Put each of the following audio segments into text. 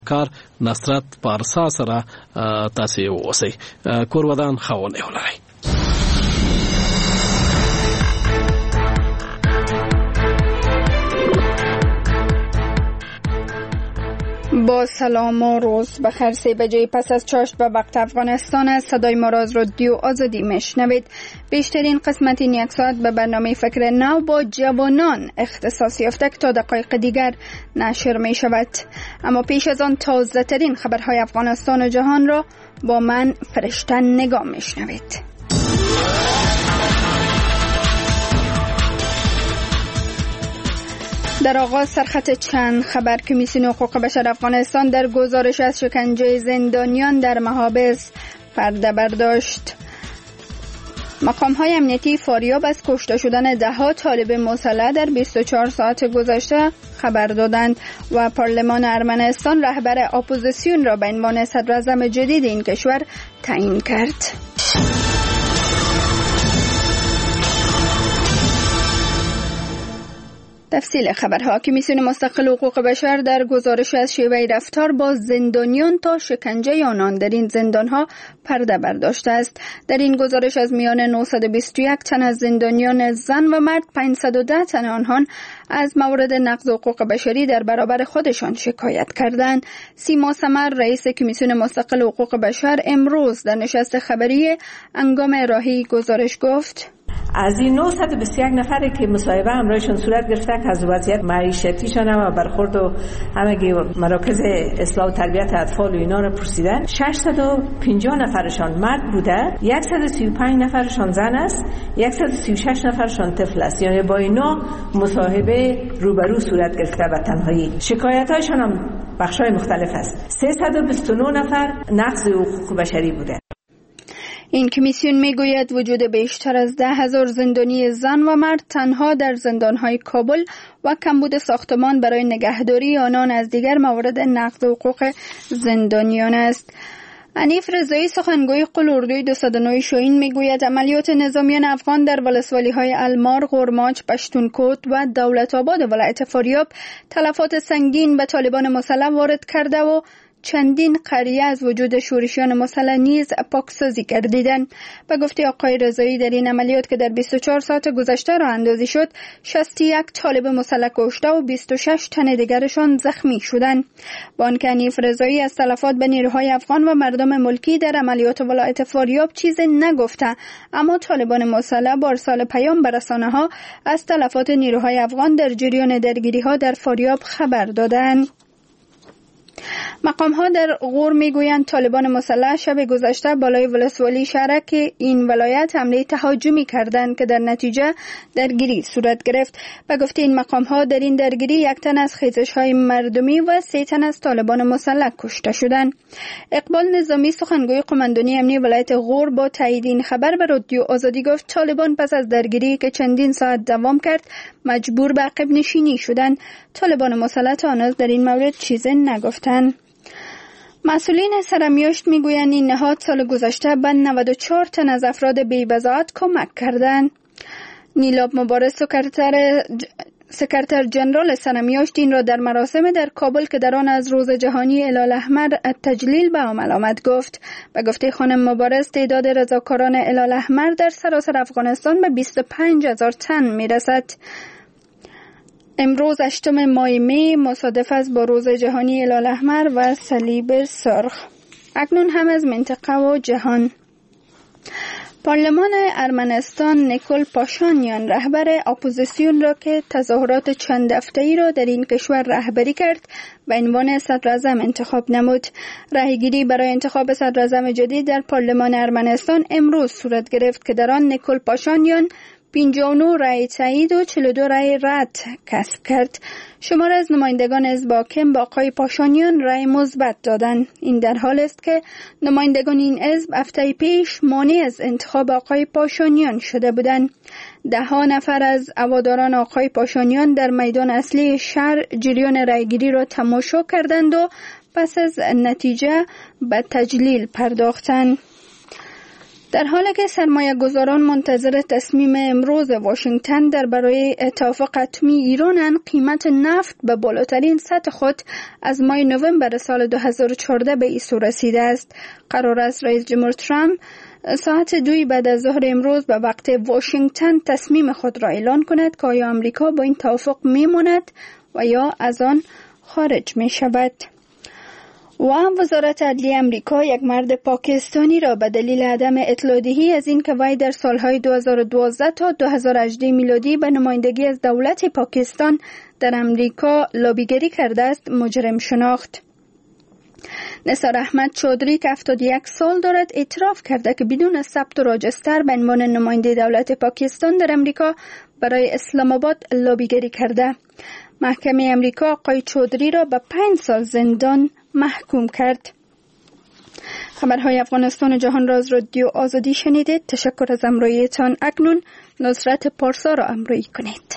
کار نصرت پارسا سره تاسو اوسئ. کور ودان خاوند ولرئ. با سلام و روز بخیر. 3 بجه پس از چاشت به وقت افغانستان است. صدای ما را از رادیو آزادی میشنوید. بیشترین قسمت این یک ساعت به برنامه فکر نو با جوانان اختصاص یافته که تا دقایق دیگر نشر می شود. اما پیش از آن تازه ترین خبرهای افغانستان و جهان را با من فرشته نگاه میشنوید. در آغاز سرخط چند خبر. کمیسیون حقوق بشر افغانستان در گزارش از شکنجه زندانیان در محابس پرده برداشت. مقام‌های امنیتی فاریاب از کشته شدن ده‌ها طالب مسلح در 24 ساعت گذشته خبر دادند و پارلمان ارمنستان رهبر اپوزیسیون را به عنوان صدراعظم جدید این کشور تعیین کرد. تفصیل خبرها. کمیسیون مستقل حقوق بشر در گزارش از شیوه رفتار با زندانیان تا شکنجه آنان در این زندانها پرده برداشته است. در این گزارش از میان 921 تن از زندانیان زن و مرد 510 تن آنها از موارد نقض حقوق بشری در برابر خودشان شکایت کردند. سیما سمر رئیس کمیسیون مستقل حقوق بشر امروز در نشست خبری هنگام ارائه گزارش گفت: از این 921 نفری که مصاحبه همراهشون صورت گرفته که از وضعیت معیشتیشان و برخورد و همگی مراکز اصلاح و تربیت اطفال و اینا رو پرسیدن، 650 نفرشان مرد بوده، 135 نفرشان زن است، 136 نفرشان طفل است. یعنی با اینا مصاحبه روبرو صورت گرفته به تنهایی. شکایت‌هایشان هم بخش‌های مختلف است. 329 نفر نقض حقوق بشری بوده. این کمیسیون میگوید وجود بیشتر از 10,000 زندانی زن و مرد تنها در زندانهای کابل و کمبود ساختمان برای نگهداری آنان از دیگر موارد نقض حقوق زندانیان است. حنیف رضایی سخنگوی قل اردوی 209 شاهین میگوید عملیات نظامیان افغان در ولسوالی‌های المار، غرماچ، پشتونکوت و دولت آباد ولایت فاریاب تلفات سنگین به طالبان مسلح وارد کرده و چندین قریه از وجود شورشیان مسلح نیز پاکسازی گردیدند. به گفته آقای رضایی در این عملیات که در 24 ساعت گذشته راه اندازی شد 61 طالب مسلح کشته و 26 تن دیگرشان زخمی شدند. با آنکه حنیف رضایی از تلفات به نیروهای افغان و مردم ملکی در عملیات ولایت فاریاب چیزی نگفته، اما طالبان مسلح با ارسال پیام به رسانه‌ها از تلفات نیروهای افغان در جریان درگیری‌ها در فاریاب خبر دادند. مقام‌ها در غور میگویند طالبان مسلح شب گذشته بالای ولسوالی شهرک این ولایت حمله تهاجمی کردند که در نتیجه درگیری صورت گرفت. به گفته این مقام‌ها در این درگیری 1 تن از خیزش‌های مردمی و 3 تن از طالبان مسلح کشته شدند. اقبال نظامی سخنگوی قماندانی امنیتی ولایت غور با تایید این خبر به رادیو آزادی گفت طالبان پس از درگیری که چندین ساعت دوام کرد مجبور به عقب نشینی شدند. طالبان مسلح تا هنوز در این مورد چیزی نگفتند. مسئولین سرمیاشت میگویند این نهاد سال گذشته به 94 تن از افراد بی‌بضاعت کمک کردند. نیلاب مبارز سکرتر جنرال سرمیاشت این را در مراسم در کابل که در آن از روز جهانی هلال احمر تجلیل به عمل آمد گفت. به گفته خانم مبارز تعداد رضاکاران هلال احمر در سراسر افغانستان به 25,000 تن میرسد. امروز 8 ماه می مصادف است با روز جهانی هلال احمر و صلیب سرخ. اکنون هم از منطقه و جهان. پارلمان ارمنستان نیکول پاشانیان رهبر اپوزیسیون را که تظاهرات چند هفته‌ای را در این کشور رهبری کرد به عنوان صدراعظم انتخاب نمود. راهگیری برای انتخاب صدراعظم جدید در پارلمان ارمنستان امروز صورت گرفت که در آن نیکول پاشانیان 59 رای تایید و 42 رای رد کسب کرد. شمار از نمایندگان حزب حاکم با آقای پاشانیان رای مثبت دادند. این در حال است که نمایندگان این حزب هفته پیش مانع از انتخاب آقای پاشانیان شده بودند. 10 نفر از هواداران آقای پاشانیان در میدان اصلی شهر جریان رایگیری را تماشا کردند و پس از نتیجه به تجلیل پرداختند. در حالی که سرمایه گذاران منتظر تصمیم امروز واشنگتن برای توافق اتمی ایرانند، قیمت نفت به بالاترین سطح خود از ماه نوامبر سال 2014 به ایسو رسیده است. قرار است رئیس جمهور ترامپ ساعت 2 بعد از ظهر امروز به وقت واشنگتن تصمیم خود را اعلان کند که آیا آمریکا با این توافق میماند و یا از آن خارج می شود. و وزارت عدلیه امریکا یک مرد پاکستانی را به دلیل عدم اطلاع دهی از این که وی در سالهای 2012 تا 2018 میلادی به نمایندگی از دولت پاکستان در امریکا لابیگری کرده است مجرم شناخت. نثار احمد چودری که 71 سال دارد اعتراف کرده که بدون ثبت و راجستر به عنوان نماینده دولت پاکستان در امریکا برای اسلام آباد لابیگری کرده. محکمه امریکا آقای چودری را به 5 سال زندان محکوم کرد. خبرهای افغانستان و جهان را از رادیو آزادی شنیدید. تشکر از همراهیتان. اکنون نصرت پارسا را همراهی کنید.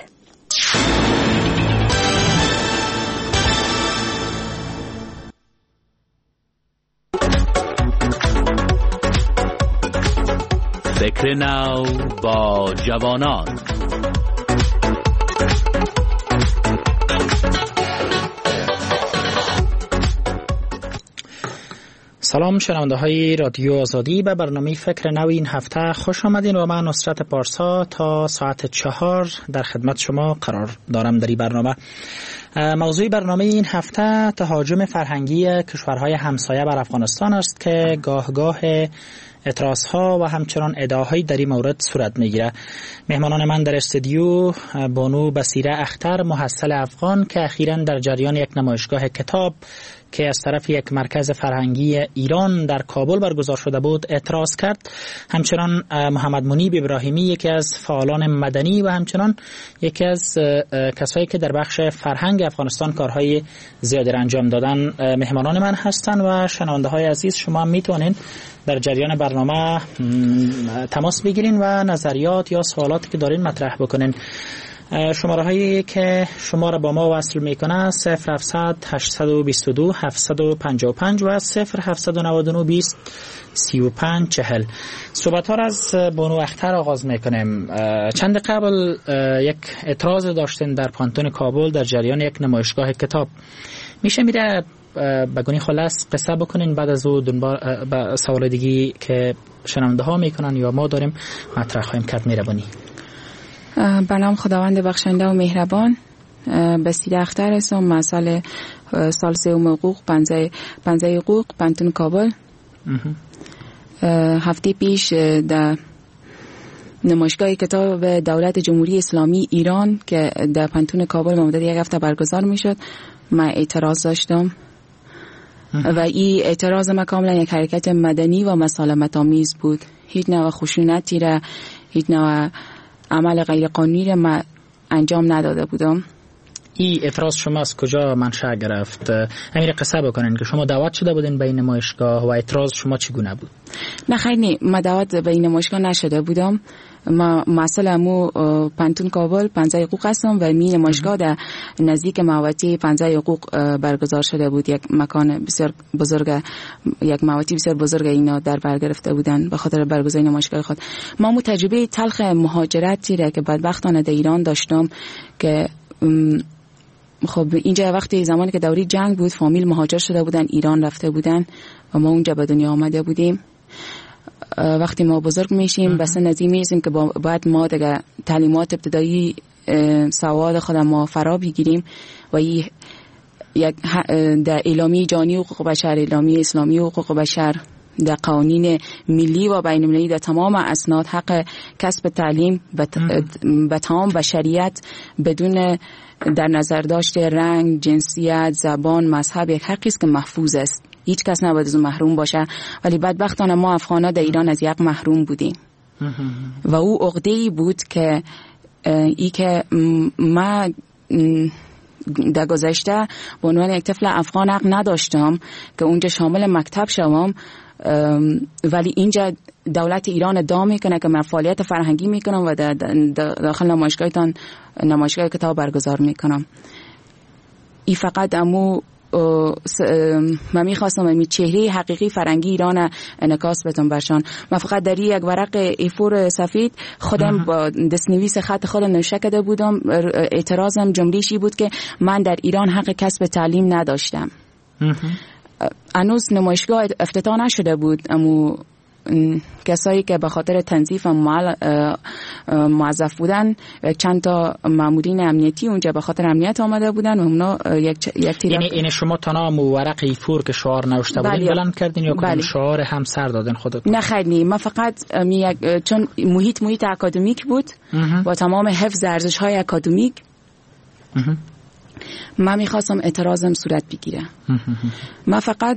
فکر نو با جوانان. سلام شنونده های رادیو آزادی، به برنامه فکر نو این هفته خوش آمدین و من نصرت پارسا تا ساعت 4 در خدمت شما قرار دارم. در این برنامه موضوع برنامه این هفته تهاجم فرهنگی کشورهای همسایه بر افغانستان است که گاه اعتراضها و همچنان ادعاهایی در این مورد صورت میگیره. مهمانان من در استودیو بانو بصیره اختر، محصل افغان که اخیراً در جریان یک نمایشگاه کتاب که از طرف یک مرکز فرهنگی ایران در کابل برگزار شده بود اعتراض کرد. همچنان محمد منیب ابراهیمی، یکی از فعالان مدنی و همچنان یکی از کسایی که در بخش فرهنگ افغانستان کارهای زیادی انجام دادن مهمانان من هستند و شنونده های عزیز شما میتونین در جریان برنامه تماس بگیرین و نظریات یا سوالاتی که دارین مطرح بکنین. شماره هایی که شما را با ما وصل میکنه 0700 822 755 و 0799 20 35 40. صحبت ها را از بانو اختر آغاز میکنیم. چند قبل یک اعتراض داشتین در پانتون کابل در جریان یک نمایشگاه کتاب. میشه میره بگونی خلاص قصه بکنین، بعد از او به سوال دیگی که شنونده ها میکنن یا ما داریم مطرح خواهیم کرد میره بانی. به نام خداوند بخشنده و مهربان. بصیره اختر هستم، مسئله سال 3 حقوق پنزه حقوق پانتون کابل. هفته پیش در نمایشگاه کتاب دولت جمهوری اسلامی ایران که در پانتون کابل مدت یک هفته برگزار میشد من اعتراض داشتم و این اعتراض ما کاملا یک حرکت مدنی و مسالمت آمیز بود. هیچ نوع خشونتی را، هیچ نوع عمل غیر قانونی را من انجام نداده بودم. این اعتراض شما از کجا منشأ گرفت؟ همین قصه بکنین که شما دعوت شده بودین به این نمایشگاه و اعتراض شما چگونه بود؟ نه خیر نه، من دعوت به این نمایشگاه نشده بودم. ما مسئله پانتون کابل پنزه حقوق هستم و می نمایشگاه در نزدیک محوطه پنزه حقوق برگزار شده بود. یک مکان بسیار بزرگ، یک محوطه بسیار بزرگ اینا در بر گرفته بودن به خاطر برگزاری نمایشگاه خود. ما تجربه تلخ مهاجرتی را که بدبختانه در ایران داشتم که خب اینجا وقتی زمانی که دوره جنگ بود فامیل مهاجر شده بودن ایران رفته بودن و ما اونجا به دنیا آمده بودیم. وقتی ما بزرگ میشیم بس نزدیک میرسیم که باید ما دیگه تعلیمات ابتدایی سواد خود ما فرا بگیریم و یک در اعلامیه جهانی حقوق بشر، اعلامیه اسلامی حقوق بشر، در قوانین ملی و بین المللی در تمام اسناد حق کسب تعلیم به تمام بشریت بدون در نظر داشته رنگ، جنسیت، زبان، مذهب یک حقی است که محفوظ است. هیچ کس نباید از اون محروم باشه، ولی بدبختانه ما افغان‌ها در ایران از یک محروم بودیم و او عقده‌ای بود که ای که ما در گذشته به عنوان یک طفل افغان حق نداشتم که اونجا شامل مکتب شوم، ولی اینجا دولت ایران ادعا میکنه که من فعالیت فرهنگی میکنم و داخل نمایشگاه کتاب برگزار میکنم. این فقط امو من میخواستم این چهره حقیقی فرنگی ایران انعکاس بدم برشان. من فقط در یک ورق A4 سفید خودم با دستنویس خط خودم نوشته کرده بودم. اعتراضم جمله‌ای بود که من در ایران حق کسب تعلیم نداشتم. هنوز نمایشگاه افتتاح نشده بود، اما کسایی که به خاطر تنظیف موظف بودن چند تا مامورین امنیتی اونجا به خاطر امنیت آمده بودن و اونا یک تیرا. یعنی شما تنها ورقی فور که شعار نوشته بودین بلند کردین یا کدوم شعار هم سر دادن خودتون؟ نه خیلی، من فقط چون محیط اکادمیک بود با تمام حفظ ارزش‌های اکادمیک من میخواستم اعتراضم صورت بگیره. من فقط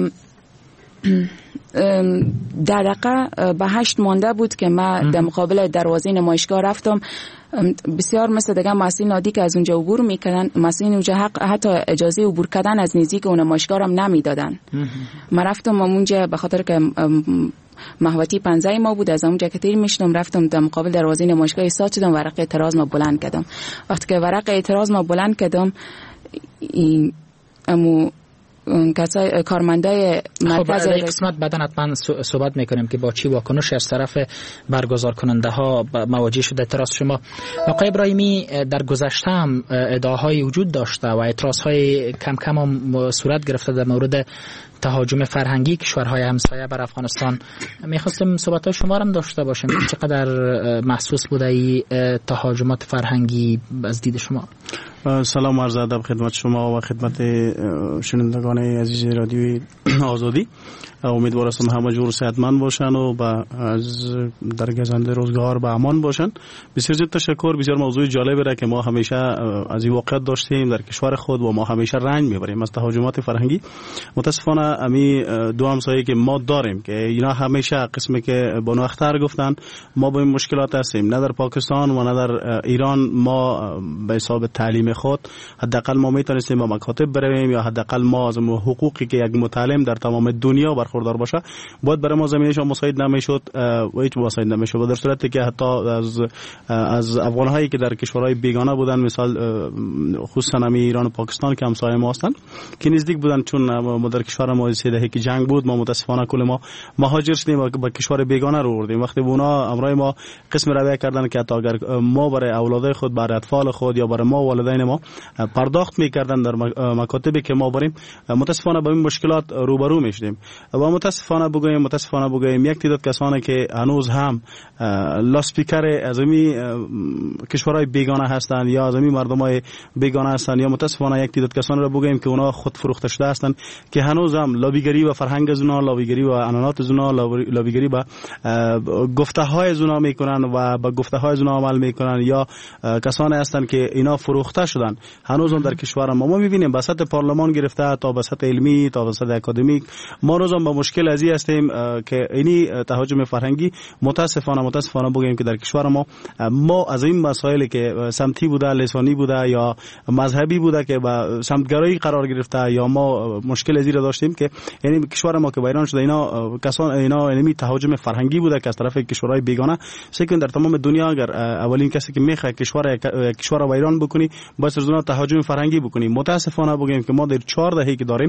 دقیقه به 8 مانده بود که من در مقابل دروازه نمایشگاه رفتم. بسیار مثل دیگه مسئولین عادی که از اونجا عبور میکردن، مسئولین اونجا حتی اجازه عبور کردن از نزدیک اون نمایشگاه هم نمیدادن. من رفتم اونجا به خاطر که محوطه 15 ما بود، از اونجا که تیر میشدم رفتم در مقابل دروازه نمایشگاه ایستاد شدم، ورق اعتراض ما بلند کردم. وقتی که ورق اعتراض ما بلند کردم کسای کارمندای مرکز قسمت بعداً حتما صحبت میکنیم که با چی واکنش از طرف برگزار کننده ها مواجه شده اعتراض شما. آقای ابراهیمی، در گذشته هم ادعاهای وجود داشته و اعتراض های کم کم هم صورت گرفته در مورد تهاجم فرهنگی کشورهای همسایه بر افغانستان. میخواستم صحبت شما هم داشته باشیم چقدر محسوس بوده ای تهاجمات فرهنگی از دید شما؟ سلام و عرض ادب خدمت شما و خدمت شنوندگان عزیز رادیوی آزادی. امیدوار هستم همه جور صحتمند باشن و از در گذشته روزگار به امان باشن. بسیار زیاد تشکر. بسیار موضوع جالبی را که ما همیشه از این واقعیت داشتیم در کشور خود و ما همیشه رنج میبریم از تهاجمات فرهنگی. متاسفانه امی دو همسایه که ما داریم که اینا همیشه قسمی که بانو اختر گفتن ما با این مشکلات هستیم، نه در پاکستان و نه در ایران. ما به حساب تعلیم خود حداقل ما میتونستیم با مکاتب برویم یا حداقل ما از حقوقی که یک متعلم در تمام دنیا برخوردار باشه باید برای ما زمینش مساعد نمیشد و هیچ مساعد نمیشد. و در صورتی که حتی از افغان‌هایی که در کشورهای بیگانه بودن، مثال خصوصا امی ایران و پاکستان که همسایه ما هستند که نزدیک بودن، چون ما در کشور ما 3 دهه که جنگ بود ما متاسفانه کل ما مهاجر شدیم و به کشور بیگانه رو بردیم. وقتی اونا امرای ما قسم رویه کردن که حتی اگر ما برای اولادای خود، برای اطفال خود یا برای ما والدین ما پرداخت میکردن در مکاتبی که ما بریم، متاسفانه با این مشکلات روبرو میشدیم. و متاسفانه بگویم یک تعداد کسانی که هنوز هم لاسپیکر از این کشورهای بیگانه هستند یا از این مردمای بیگانه هستند، یا متاسفانه یک تعداد کسانی را بگویم که اونا خود فروخته شده هستند که هنوز هم لابیگری و فرهنگ از اونا، لابیگری و عنعنات از اونا، لابیگری با گفته های از اونا میکنن و با گفته های از اونا عمل میکنن، یا کسانی هستند که اینا فروخته شدن هنوز هم در کشور ما میبینیم به سطح پارلمان گرفته تا به سطح علمی تا به سطح اکادمیک. ما روز با مشکل ازی هستیم که اینی تهاجم فرهنگی متاسفانه بگیم که در کشور ما از این مسائلی که سمتی بوده، لسانی بوده یا مذهبی بوده که با سمتگرایی قرار گرفته یا ما مشکل ازی را داشتیم که یعنی کشور ما که ویران شده اینا اینمی تهاجم فرهنگی بوده که از طرف کشورهای بیگانه. سکن در تمام دنیا اگر اولین کسی که میخواد کشور را ویران بکنی باید از اونها تهاجم فرهنگی بکنی. متاسفانه بگیم که ما در 4 دهه که داریم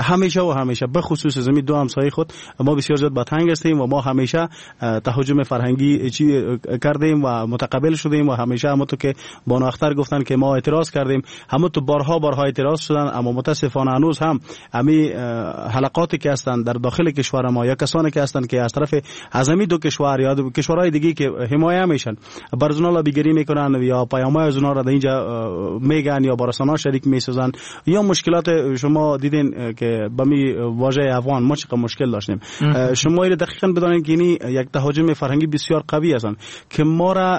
همیشه به خصوص از دو همسایه خود ما بسیار زیاد با تنگ هستیم و ما همیشه تهاجم فرهنگی کردیم و متقبل شدیم و همیشه همونطور که بانو اختر گفتن که ما اعتراض کردیم، همونطور بارها اعتراض شدن. اما متاسفانه هنوز هم امی حلقاتی که هستند در داخل کشور ما یا کسانی که هستند که از طرف اعظمی دو کشور یا کشورهای دیگه که حمایه میشن بر زنا لابیگری میکنن یا پیامای از اونها را در اینجا میگن یا با رسانه‌ها شریک میسازن، یا مشکلات شما دیدین که با می واژه افغان ما چقدر مشکل داشتیم. شما اینو دقیقاً بدانید که این یک تهاجم فرهنگی بسیار قوی است که ما را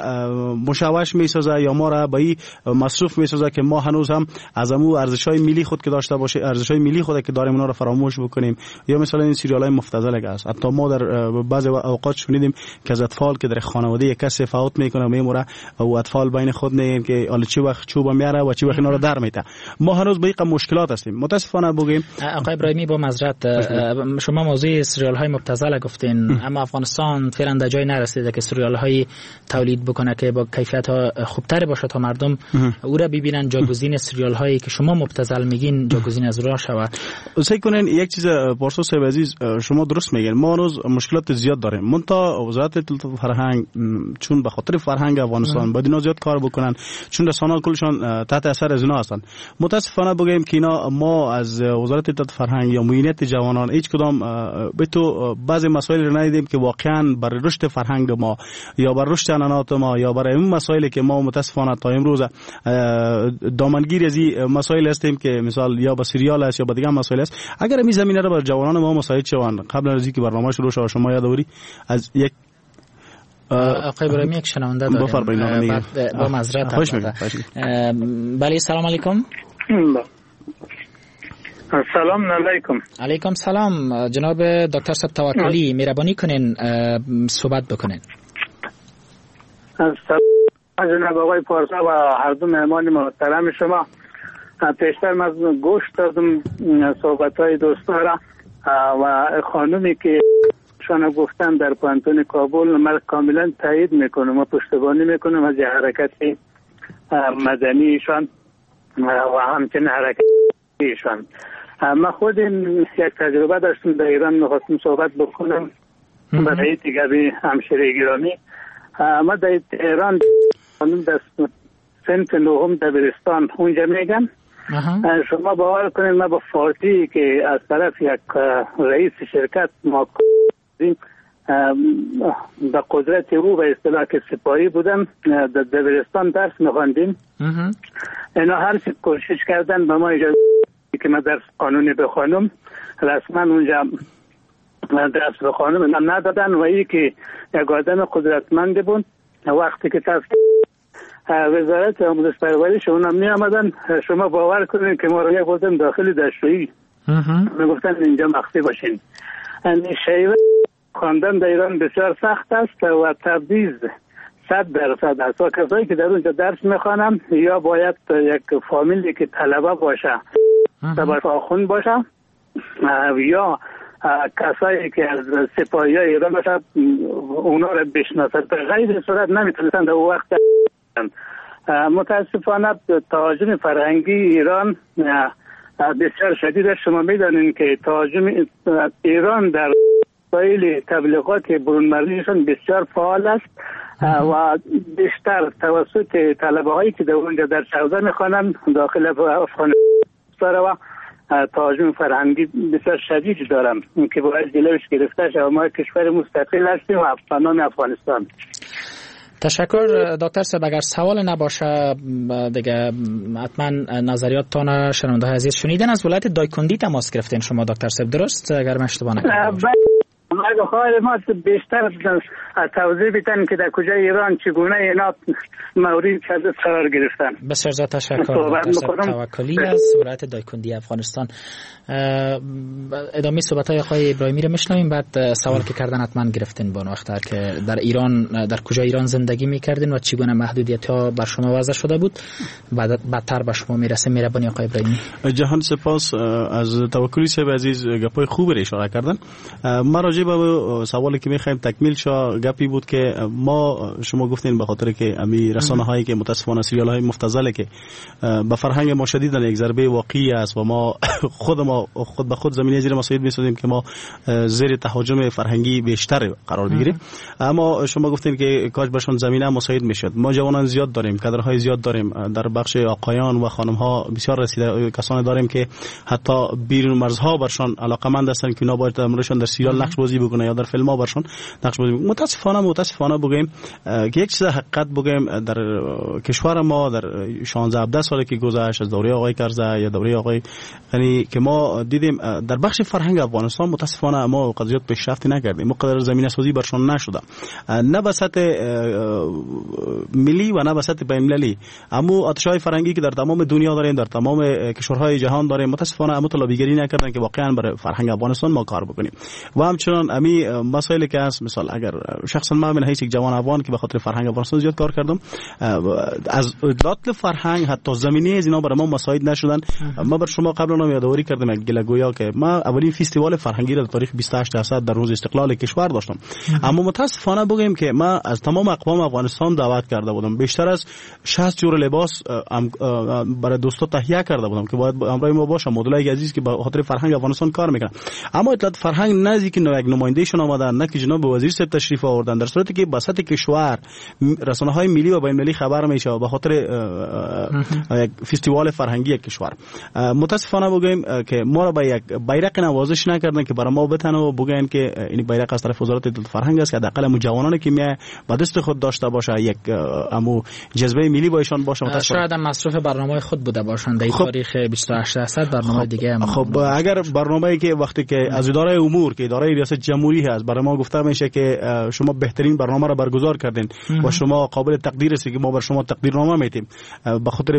مشوش میسازه یا ما را به این مصروف میسازه که ما هنوز هم از امو ارزش‌های ملی خود که داشته باشه، ارزش‌های ملی خود که داریم اونا را فراموش بکنیم. یا مثلا این سریال‌های مفتضل که است، حتی ما در بعضی اوقات شنیدیم که از اطفال که در خانواده یک کسی فوت میکنه میموره و اطفال بین خود میگن که حالا چه وقت چوبم میاره و چی وقت اینا رو در میته. ما هنوز به این مشکلات هستیم متاسفانه. بگیم آقای ابراهیمی با معذرت شما موضوع سریال های مبتذل گفتین، اما افغانستان فعلا در جای نرسیده که سریال های تولید بکنه که با کیفیت ها خوبتر باشه تا مردم او را ببینن. جاگزین سریال هایی که شما مبتذل میگین جاگزین از راه شود. سعی کنین یک چیز پارسا صاحب عزیز شما درست میگین، ما هنوز مشکلات زیاد داریم. منتها وزارت اطلاعات و فرهنگ چون به خاطر فرهنگ افغانستان باید اینا زیاد کار بکنن، چون رسانه‌ها کلشان تحت اثر از اینا هستن. متاسفانه بگیم که اینا ما از وزارت اطلاعات فرهنگ یا معینت جوانان هیچ کدام به تو بعضی مسائل رو ندیدیم که واقعا برای رشد فرهنگ ما یا برای رشد عنعنات ما یا برای این مسائلی که ما متاسفانه تا امروز دامنگیر از این مسائل هستیم که مثال یا با سریال است یا با دیگه مسائل است. اگر این زمینه رو بر جوانان ما مساعد شوند قبل از اینکه برنامه شروع شه شما یادوری از یک آقای ابراهیمی یک شنونده داریم با معذرت. بله سلام علیکم. سلام علیکم. علیکم سلام جناب دکتر صاحب توکلی، مهربانی کنین صحبت بکنین. جناب آقای پارسا و هر دو مهمان محترم شما، پیشتر من گوش دادم صحبت های دوستا را و خانومی که شما گفتن در پانتون کابل من کاملا تایید میکنم و پشتیبانی میکنم از حرکت مدنیشان و همچنین حرکت ایشان. من خود یک تجربه داشتم در ایران، میخواستم صحبت بکنم برای دیگری همشهری گرامی. ما در ایران در سنف نهم دبیرستان اونجا میگم. شما باور کنید ما با فارسی که از طرف یک رئیس شرکت ما به قدرت او به اصطلاح که سپاهی بودم در دبیرستان درس میخواندیم. اینا هر چی کوشش کردن به ما اجازه که من درس قانونی بخوانم، رسما اونجا درس بخوانم اینا ندادن و ای که یک آدم قدرتمند بود وقتی که وزارت آموزش پرورش اونا می آمدن، شما باور کنید که ما رو یک بودن داخل دستشویی میگفتن اینجا مخفی باشین. شیوه خواندن در ایران بسیار سخت است و تبعیض 100% است و کسایی که در اونجا درس میخوانم یا باید یک فامیلی که طلبه باشه طبعا آخوند باشه یا کسایی که از سپاهی های ایران باشه اونا رو بشناسد. به غیر صورت نمیتونستن در وقت. متاسفانه تهاجم فرهنگی ایران بسیار شدید است. شما میدانید که تهاجم ایران در مسائل تبلیغات برونمرزیشان بسیار فعال است و بیشتر توسط طلبه هایی که در اونجا در شهوزه میخوانند داخل افغانستان و تهاجم فرهنگی بسیار شدید دارم که باید جلوش گرفته شود. ما کشور مستقل هستیم و به نام افغانستان. تشکر دکتر صاحب. اگر سوال نباشه دیگه حتما نظریاتتان شنونده های عزیز شنیدن. از ولایت دایکندی تماس گرفتین شما دکتر صاحب، درست؟ اگر من اشتباه نکنم. اگه خواهد ما بیشتر توضیح بدن که در کجای ایران چگونه اینا مورد قرار گرفتن. بسیار زیاد تشکر دکتر صاحب توکلی از ولایت دایکندی افغانستان. ادامه صحبت های آقای ابراهیمی رو میشنویم. بعد سوال که کردن حتما گرفتین با وقتر که در ایران در کجای ایران زندگی میکردین و چگونه محدودیت ها بر شما وضع شده بود. بعدتر به شما میرسه. مهربانی آقای ابراهیمی. جهان سپاس از توکلی صاحب عزیز، گپای خوبی اشاره کردن. ما راجع به سوالی که میخوایم تکمیل شه گپی بود که ما شما گفتین به خاطر که امی رسانه هایی که متاسفانه سریال های مفتزله که به فرهنگ ما شدیداً یک ضربه واقعی است و ما خود به خود زمینه زیر مساعد میسازیم که ما زیر تهاجم فرهنگی بیشتر قرار بگیریم. اما شما گفتین که کاش برشون زمینه مساعد میشد. ما جوانان زیاد داریم، کادرهای زیاد داریم، در بخش آقایان و خانم ها بسیار رسیده کسانی داریم که حتی بیرون مرزها برشون علاقمند هستن که اینا باید امرشون در سریال نقش بازی بکنه یا در فیلم ها برشون نقش بازی بکنه. متاسفانه بگیم که یک چیز حقیقت بگیم در کشور ما در 16-17 سالی که گذشت از دوره آقای کرزی یا دوره آقای یعنی که ما دیدیم در بخش فرهنگ افغانستان متاسفانه ما قضیات پیشرفتی نکردیم، مقدار زمینه سازی برشون نشده، نه به سطح ملی و نه به سطح بین‌المللی. اما آتش‌های فرهنگی که در تمام دنیا داریم، در تمام کشورهای جهان داریم، متاسفانه اما لابیگری نکردن که واقعا برای فرهنگ افغانستان ما کار بکنیم. و همچنین مثلا امی مسائلی که هست، مثال اگر شخصا من من حیث یک جوان افغان که به خاطر فرهنگ افغانستان زیاد کار کردم، از اطلاعات فرهنگ حتی زمینه از اینا برای ما مساعد نشدن. ما بر شما قبلا هم یادآوری کردم یک گلگویا که ما اولین فستیوال فرهنگی را در تاریخ 28 اسد در روز استقلال کشور داشتم، اما متاسفانه بگیم که ما از تمام اقوام افغانستان دعوت کرده بودم، بیشتر از 60 جور لباس برای دوستا تهیه کرده بودم که باید همراه ما باشه، مدلای عزیز که به خاطر فرهنگ افغانستان کار میکنن. اما اطلاعات فرهنگ نزدیک نه یک نمایندهشون آمدن، نه که جناب وزیر صاحب تشریف آوردن، در صورتی که وسط کشور رسانه‌های ملی و بین‌المللی خبر میشه به خاطر یک فستیوال فرهنگی کشور. متاسفانه بگیم که ما را به یک بیرق نوازش نکردن که برای ما بتن و بگن که این بیرق از طرف وزارت اطلاعات فرهنگ است که حداقل مو جوانانی که می به دست خود داشته باشه، یک امو جذبه ملی بایشان باشه. شاید مصرف برنامه خود بوده باشند در تاریخ 28 اسد برنامه دیگه هم. خب اگر برنامه‌ای که وقتی که از اداره امور که اداره ریاست جمهوری هست برای ما گفته میشه که شما بهترین برنامه را برگزار کردین و شما قابل تقدیر هستی که ما بر شما تقدیرنامه میدیم به خاطر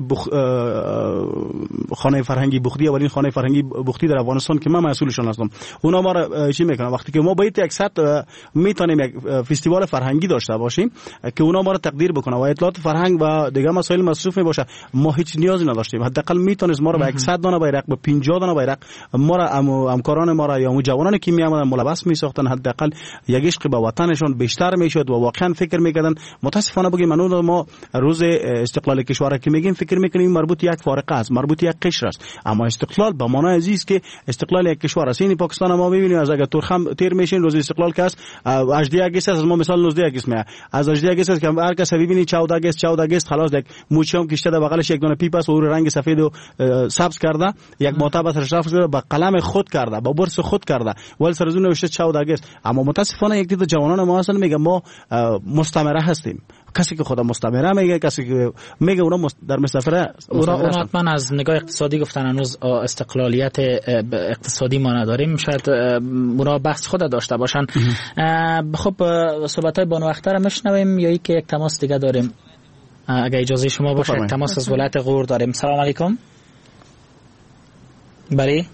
خانه فرهنگی بختی، اولین خانه فرهنگی بختی در افغانستان که من مسئولشون هستم، اونا ما را چی میکنن وقتی که ما باید 100 میتونیم یک فستیوال فرهنگی داشته باشیم که اونا ما را تقدیر بکنه و اطلاعات فرهنگ و دیگه مسائل مصروف میباشه، ما هیچ نیازی نداشتیم. حداقل میتونست ما را به 100 دانه بیرق به 50 دانه بیرق ما را همکاران ما را یا اون جوانانی که میآمدن ملبس میساختن، حداقل یک عشق به وطنشون بیشتر میشد و واقعا فکر میکردن. متاسفانه بگیم ما روز استقلال کشور که میگیم فکر میکنیم مربوط یک فارقه است، مربوط یک قشر است، اما استقلال به معنای عزیز که استقلال یک کشور است. این پاکستان ما میبینیم از اگر ترخم تیر میشین روز استقلال که است 18 اگست است، ما مثال 19 اگست می از 18 اگست است که هر کس ببینی 14 اگست خلاص یک موچم کشته در بغلش یک دونه پیپ است و رنگ سفید و سبز کرده، یک مطبع اشراف شده با قلم خود کرده با برس خود کرده ولی سر از اون نوشته 14 اگست. اما متاسفانه یک دید جوانان ما اصلا میگه ما مستمره هستیم. کسی که خدا مستمره میگه، کسی که میگه اونا در مسافره اونا حتما از نگاه اقتصادی گفتن هنوز استقلالیت اقتصادی ما نداریم، شاید اونا بحث خود داشته باشن. خب صحبت‌های بانو اختر رو میشنویم یا که یک تماس دیگه داریم؟ اگه اجازه شما باشه یک تماس از ولایت غور داریم. سلام علیکم. بله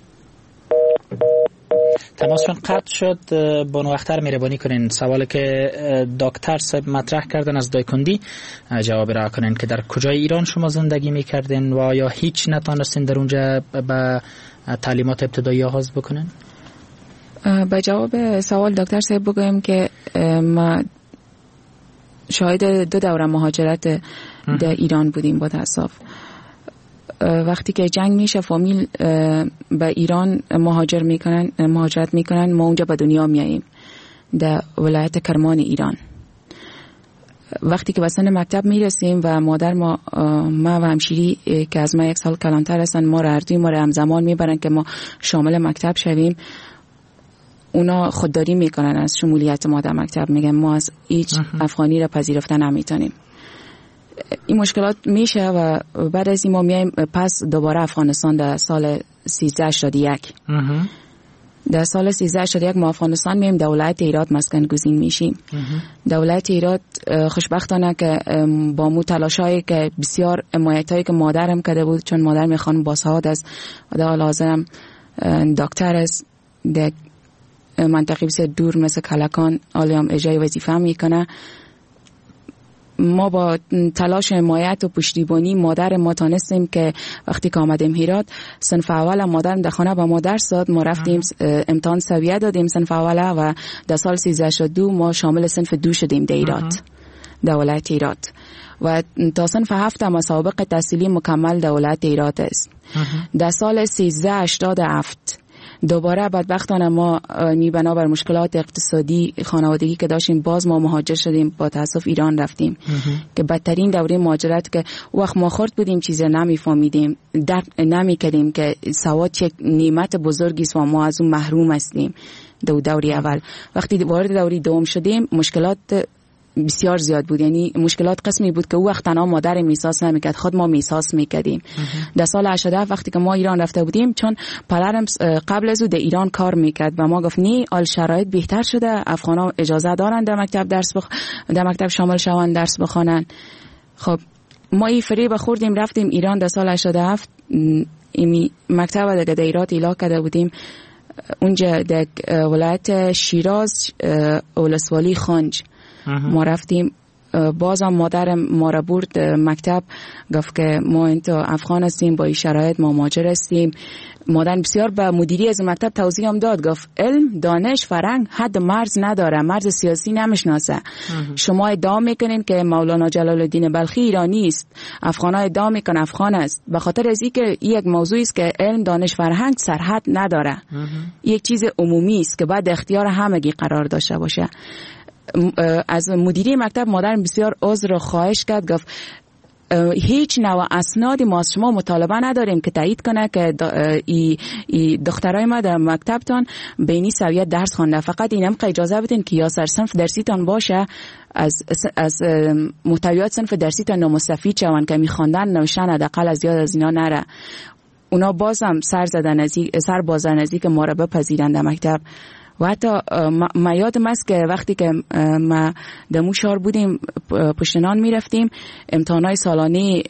تماسشون قطع شد. بانو اختر مهربانی کنین سوالی که دکتر صاحب مطرح کردن از دایکندی جواب را کنین که در کجای ایران شما زندگی میکردین و یا هیچ نتانستین در اونجا به تعلیمات ابتدایی آغاز بکنین؟ به جواب سوال دکتر صاحب بگویم که ما شاهد 2 دوره مهاجرت در ایران بودیم با تاسف. وقتی که جنگ میشه فامیل به ایران مهاجرت میکنن، ما اونجا به دنیا میاییم در ولایت کرمان ایران. وقتی که به سن مکتب میرسیم و مادر ما و همشیری که از ما 1 سال کلانتر هستن ما را همزمان میبرن که ما شامل مکتب شویم، اونا خودداری میکنن از شمولیت ما در مکتب، میگن ما از هیچ افغانی را پذیرفته نمیتونیم. این مشکلات میشه و بعد از این ما میایم پس دوباره افغانستان در سال 1381. در سال 1381 ما افغانستان میایم در ولایت هرات مسکن گزین میشیم. در ولایت هرات خوشبختانه که با مو تلاشایی که بسیار حمایتایی که مادرم کرده بود، چون مادر میخوان با سعادت است و در حال حاضرم دکتر است در منطقه بسیار دور مثل کلکان آلیام اجرای وظیفه میکنه. ما با تلاش حمایت و پشتیبانی مادر ما تانستیم که وقتی که آمدیم هرات صنف اول مادرم در خانه با ما درس داد، ما رفتیم امتحان سویه دادیم صنف اول و در سال 1382 ما شامل صنف 2 شدیم در هرات، در ولایت هرات و تا صنف 7 مسابقه تحصیلی مکمل در ولایت هرات است. در سال 1387 دوباره بدبختانه ما بنابر مشکلات اقتصادی خانوادگی که داشتیم باز ما مهاجر شدیم، با تاسف ایران رفتیم که بدترین دوره مهاجرت که وقت ما خورد بودیم چیز نمیفهمیدیم، درک نمیکردیم که سواد چه نعمت بزرگی است و ما از اون محروم هستیم. دوره اول وقتی وارد دوره دوم شدیم مشکلات بسیار زیاد بود، یعنی مشکلات قسمی بود که او وقت تنها مادر احساس نمیکرد، خود ما احساس میکردیم. در سال 87 وقتی که ما ایران رفته بودیم، چون پدرم قبل از او در ایران کار میکرد و ما گفت نی آل شرایط بهتر شده، افغانا اجازه دارن در مکتب در مکتب شامل شوند درس بخوانن. خب ما این فریب خوردیم رفتیم ایران. در سال 87 این مکتب در هرات اعلام کرده بودیم اونجا در ولایت شیراز ولسوالی خانج ما رفتیم. بازم مادرم ما را برد مکتب، گفت که ما اینجا افغان هستیم، با این شرایط ما مهاجر هستیم. مادر بسیار به مدیری از مکتب توضیح هم داد، گفت علم، دانش، فرهنگ حد مرز نداره، مرز سیاسی نمیشناسه. شما ادعا میکنین که مولانا جلال الدین بلخی ایرانی است، افغان ها ادعا میکنن افغان است، به خاطر از اینکه یک موضوعی است که علم، دانش، فرهنگ سرحد نداره. یک چیز عمومی است که باید اختیار همگی قرار داشته باشه. از مدیری مکتب مادرم بسیار عذر و خواهش کرد، گفت هیچ نوع اسنادی ما از شما مطالبه نداریم که تایید کنه که دخترای ما در مکتبتان به این سویه درس خوانده، فقط اینم که اجازه بدین که یا صنف درسیتان باشه، از محتویات صنف درسیتان نامستفید شون که میخواندن نوشتن حداقل از یاد از اینا نره. اونا بازم سر بازار نزدیک ما را بپذیرند در مکتب. و حتی ما یادم است که وقتی که ما در موشار بودیم پشتنان می رفتیم، امتحانات سالانه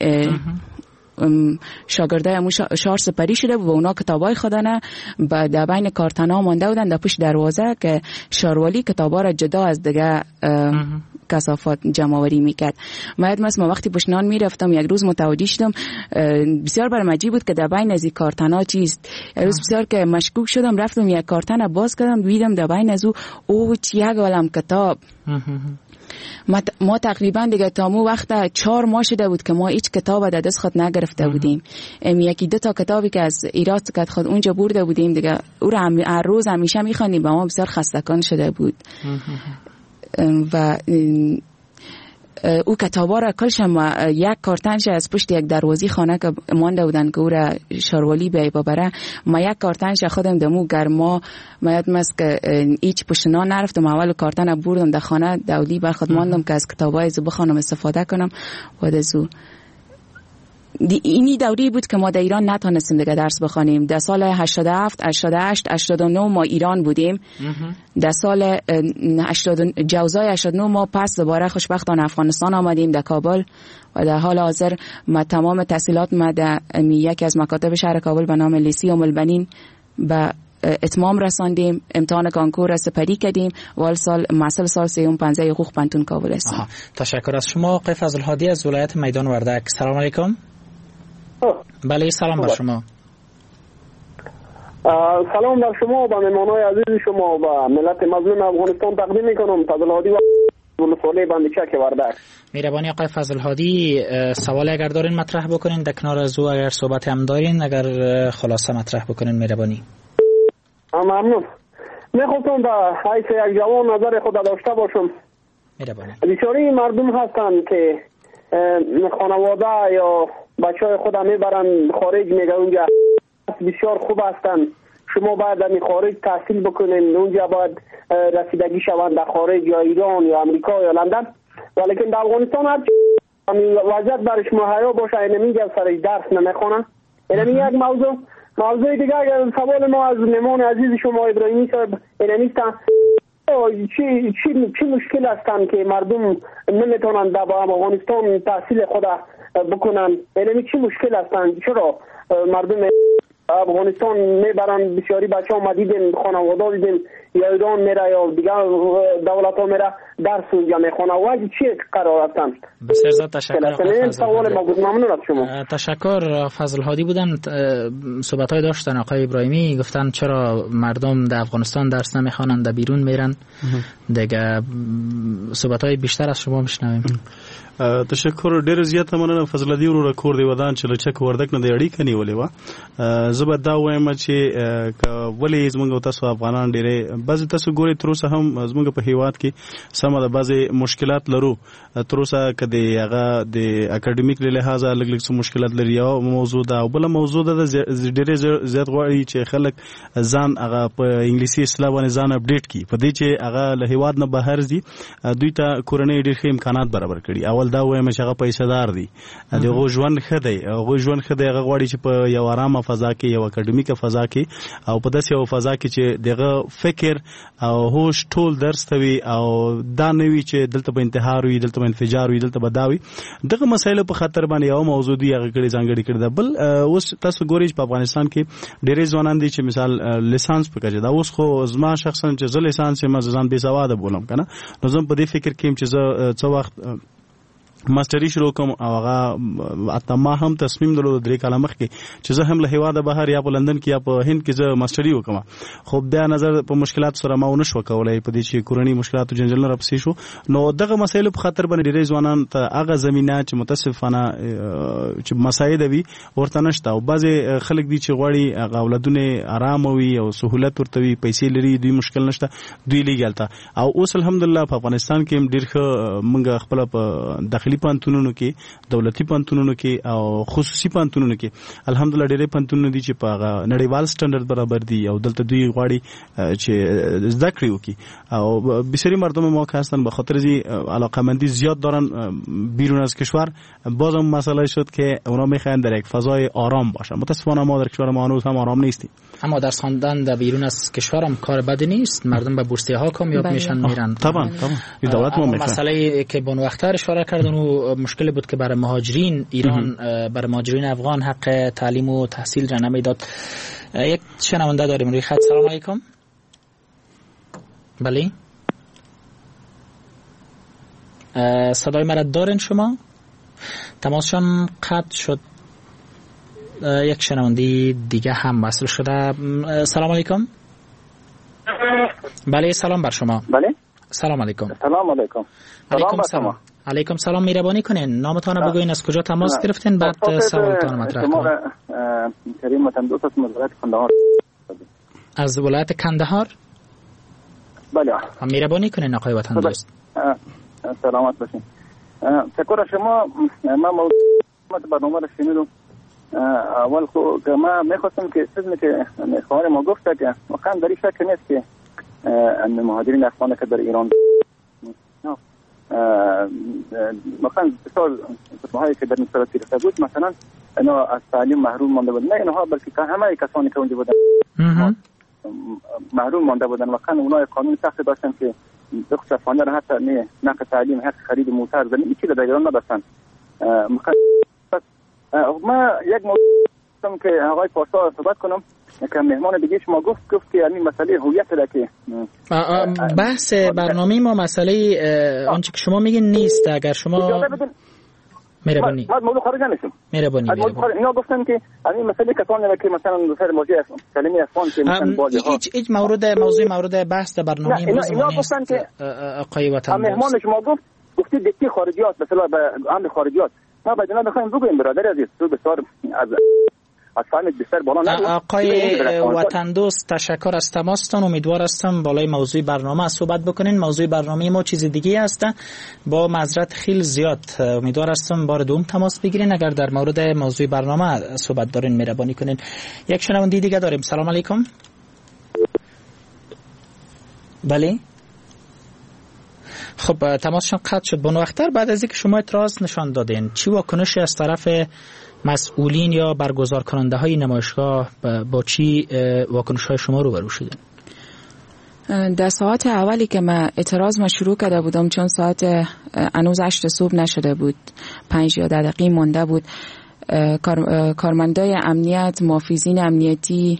شاگردای شهر سپری شده و اونا کتابای خودنه در بین کارتنا مانده بودن در پشت دروازه که شاروالی کتابا را جدا از دیگه کثافات جمع آوری میکرد. ما وقتی پشنان میرفتم یک روز متوجه شدم، بسیار برام عجیب بود که در بین از این کارتنا چیست. یک روز بسیار که مشکوک شدم، رفتم یک کارتن باز کردم، دیدم در بین از او یک عالم کتاب. ما تقریبا دیگه تامو وقت 4 ماه شده بود که ما هیچ کتاب در دست خود نگرفته بودیم. یکی دو تا کتابی که از ایران خود اونجا برده بودیم دیگه، او را هر روز همیشه میخواندیم، با ما بسیار خستگان شده بود. و او کتابا را کلشم یک کارتنش از پشت یک دروازی خانه که مانده بودن که او را شاروالی بیایی ببره، ما یک کارتنش خودم دمو گرما ما یادم است که هیچ پشتنا نرفتم، اول کارتن بردم در خانه دولی بر خود ماندم که از کتابای زو بخوانم استفاده کنم. و دزو اینی دوری بود که ما در ایران نتونستیم دیگه درس بخوانیم. در سال 87 88 89 ما ایران بودیم. در سال جوزای 89 ما پس دوباره خوشبختانه افغانستان آمدیم در کابل و در حال حاضر ما تمام تحصیلات ما در یکی از مکاتب شهر کابل به نام لیسی ام البنین به اتمام رساندیم. امتحان کانکور سپری کردیم و سال محصل سال سیوم 15 حقوق پنتون کابل هستیم. تشکر از شما آقای فضل الهادی از ولایت میدان وردک. سلام علیکم. بله سلام بر شما. سلام بر شما و به مهمانای عزیز شما و ملت مظلوم افغانستان تقدیم میکنم. فضل الهادی و ولسوالی بندیچک وردک. مهربانی آقای فضل الهادی، سوال اگر دارین مطرح بکنین، در کنار از او اگر صحبت هم دارین اگر خلاصه مطرح بکنین مهربانی. ممنون. میخواستم به حیث یک جوان نظر خود داشته باشم. مهربانی. بیچاره مردم هستن که خانواده یا بچه های خود میبرن خارج، میگه اونجا بسیار خوب هستن، شما باید در خارج تحصیل بکنین، اونجا باید رسیدگی شوند در خارج یا ایران یا امریکا یا لندن. ولیکن در افغانستان هر وضعیت برش مهیا باشه اینمیگه سرش درس نمیخونن. اینمی یک موضوع دیگه. اگر سوال ما از مهمان عزیز شما ابراهیمی صاحب اینمیستن چی مشکل هستن که مردم نمیتونن در افغانستان تحصیل خود بکنن؟ یعنی چی مشکل هستن؟ چرا مردم افغانستان میبرن؟ بسیاری بچه ها دیدیم، خانواده دیدیم یا ایران میره یا دیگه دولت ها میره درس اونجا میخونه. وجه چی قرار هستن؟ بسیار زیاد تشکر. سوال ما بود. ممنون از شما. تشکر. فضل الهادی بودن، صحبت های داشتن آقای ابراهیمی، گفتن چرا مردم در افغانستان درس نمیخوانند، در بیرون میرن. دیگه صحبت های بیشتر از شما میشنویم. تشکر. ډیر زیات مننه فضل الهادی ورو کور دی ودان چې لچک وردک نه دی اړیکه نیولې و. زبر دا وایم چې ولې زموږ تاسو افغانان ډیره بعضی تاسو ګوري تر اوسه هم زموږ په هیواد کې سمه د بعضی مشکلات لرو. تر اوسه کدی هغه د اکیډمیک له لحاظه لګ څه مشکلات لري. یو موضوع دا او بل موضوع دا ډیره زیات غواړي چې خلک ځان هغه په انګلیسي اصطلاح باندې ځان اپډیټ کړي، په دې چې هغه له هیواد نه بهر دي دوی ته کورنۍ ډیر ښه امکانات برابر کړي. اول مثال دا وایم چې هغه پیسې دار دي دغه ژوند خدای هغه ژوند خدای هغه غواړي چې په یو آرامه فضا کې یو اکیډمیکه فضا کې او په داسې یو فضا کې چې دغه فکر او هوش ټول درس توي او دا نوي چې دلته په انتحار وي دلته په انفجار وي دلته بداوي دغه مسایل په خطر باندې یو موضوع دی هغه کړي ځانګړي کړي دا بل اوس تاسو ګورئ په افغانستان کې ډېرې ځوانان دي چې مثال لیسانس پکې دا اوس خو زما شخصا چې زه لیسانس یم ځان بې سواده بولم کنه نو زه په دې فکر کې چې زه څو وخت ماستری شروع کوم او هغه اته ما هم تصمیم درلود 3 کاله مخکې چې زه هم له هیواده بهر یا په لندن کې یا په هند کې زه ماستری وکم خو بیا نظر په مشکلات سره ما ونه شو کولای په دې چې کورنۍ مشکلات او جنجال نه راپسې شو نو دغه مسایل په خاطر باندې ډېر ځوانان ته هغه زمينه چې متاسفانه چې مساعده وي ورته نشته او بعضي خلک دي چې غواړي هغه اولادونه آرام وي او سہولت ورته وي پیسې لري دوی مشکل نشته دوی لګالته او اوس الحمدلله په افغانستان کې ډېر ښه موږ خپل په داخلي پانتونونو کې دولتي پانتونونو کې او خصوصي پانتونونو کې الحمدلله ډېرې پانتونونه دي چې په نړیوال سټانډرډ برابر دي او دلته دوی غواړي چې زده کړې وکړي او بسیاری مردم ما که هستن به خاطر زی علاقه‌مندی زیاد دارن بیرون از کشور بازم مسئله شد که اونا میخواین در یک فضای آرام باشن متاسفانه ما در کشور ما هنوز هم آرام نیستیم اما درس خواندن در بیرون از کشور هم کار بدی نیست مردم به بورسیه ها کامیاب میشن میرن طبعا دولت ما میخواد مسئله که بن وقت‌تر اشاره کردن و مشکل بود که برای مهاجرین ایران برای مهاجرین افغان حق تعلیم و تحصیل را نمیداد یک شنونده داریم روی خط سلام علیکم بله صدای مرا دارین شما تماسشان قطع شد یک شنونده دیگه هم وصل شده سلام علیکم بله سلام بر شما بله سلام علیکم سلام علیکم علیکم سلام علیکم سلام مهربانی کنین نامتان رو بگوین از کجا تماس گرفتین بعد سوالتان مطرح کنین کریم وطندوست از ولایت کندهار از ولایت کندهار بله مهربانی کنین آقای وطندوست سلامت باشین شکر شما ما موضوع برنامه رو شنیدم اول خو ما میخواستم که چیزی که خواهر ما گفته که واقعا در این شک نیست که مهاجرین افغان که در ایران مثلا بسیار هایی که در مستویات گرفته بود مثلا اینا از تعلیم محروم مانده بودن نه اینها بلکه همه کسانی که اونجا بودن محروم مانده بودن واقعا اونها قانون سخت داشتن که بخصوص افغان‌ها را حتی نقل تعلیم حق خرید موتر زمین این چیز در ایران نداشتن ما یک موضوع که آقای پارسا صحبت کنم که مهمان دیگه شما گفت که این مسئله هویت را که بحث برنامه ما مسئله آنچه که شما میگین نیست اگر شما مهربانی ما موضوع خارج نمیشیم مهربانی اینا گفتن که این مسئله کسانی را که مثلا سر موضوع کلمه افغان که مثلا باجها هیچ مورد بحث در برنامه ما اینا گفتن که آقای وطن مهمان شما گفتید دستی خارجیات مثلا به امر خارجیات ما به جناب بخوایم بگویم برادر عزیز تو بسیار از فهمت بسیار بالا نرو آقای وطن دوست تشکر از تماستان امیدوار هستم بالای موضوع برنامه صحبت بکنین موضوع برنامه ما چیز دیگه هست با معذرت خیلی زیاد امیدوار هستم بار دوم تماس بگیرین اگر در مورد موضوع برنامه صحبت دارین مهربانی کنین یک شنونده دیگه داریم سلام علیکم بله خب تماسشون قطع شد بن وقت‌تر بعد از اینکه شما اعتراض نشان دادین چی واکنشی از طرف مسئولین یا برگزار کننده های نمایشگاه با چی واکنش های شما روبرو شدین؟ در ساعت اولی که من اعتراض شروع کرده بودم چون ساعت هنوز 8 صبح نشده بود 5 یا 10 دقیقه مونده بود کارمندای امنیت محافظین امنیتی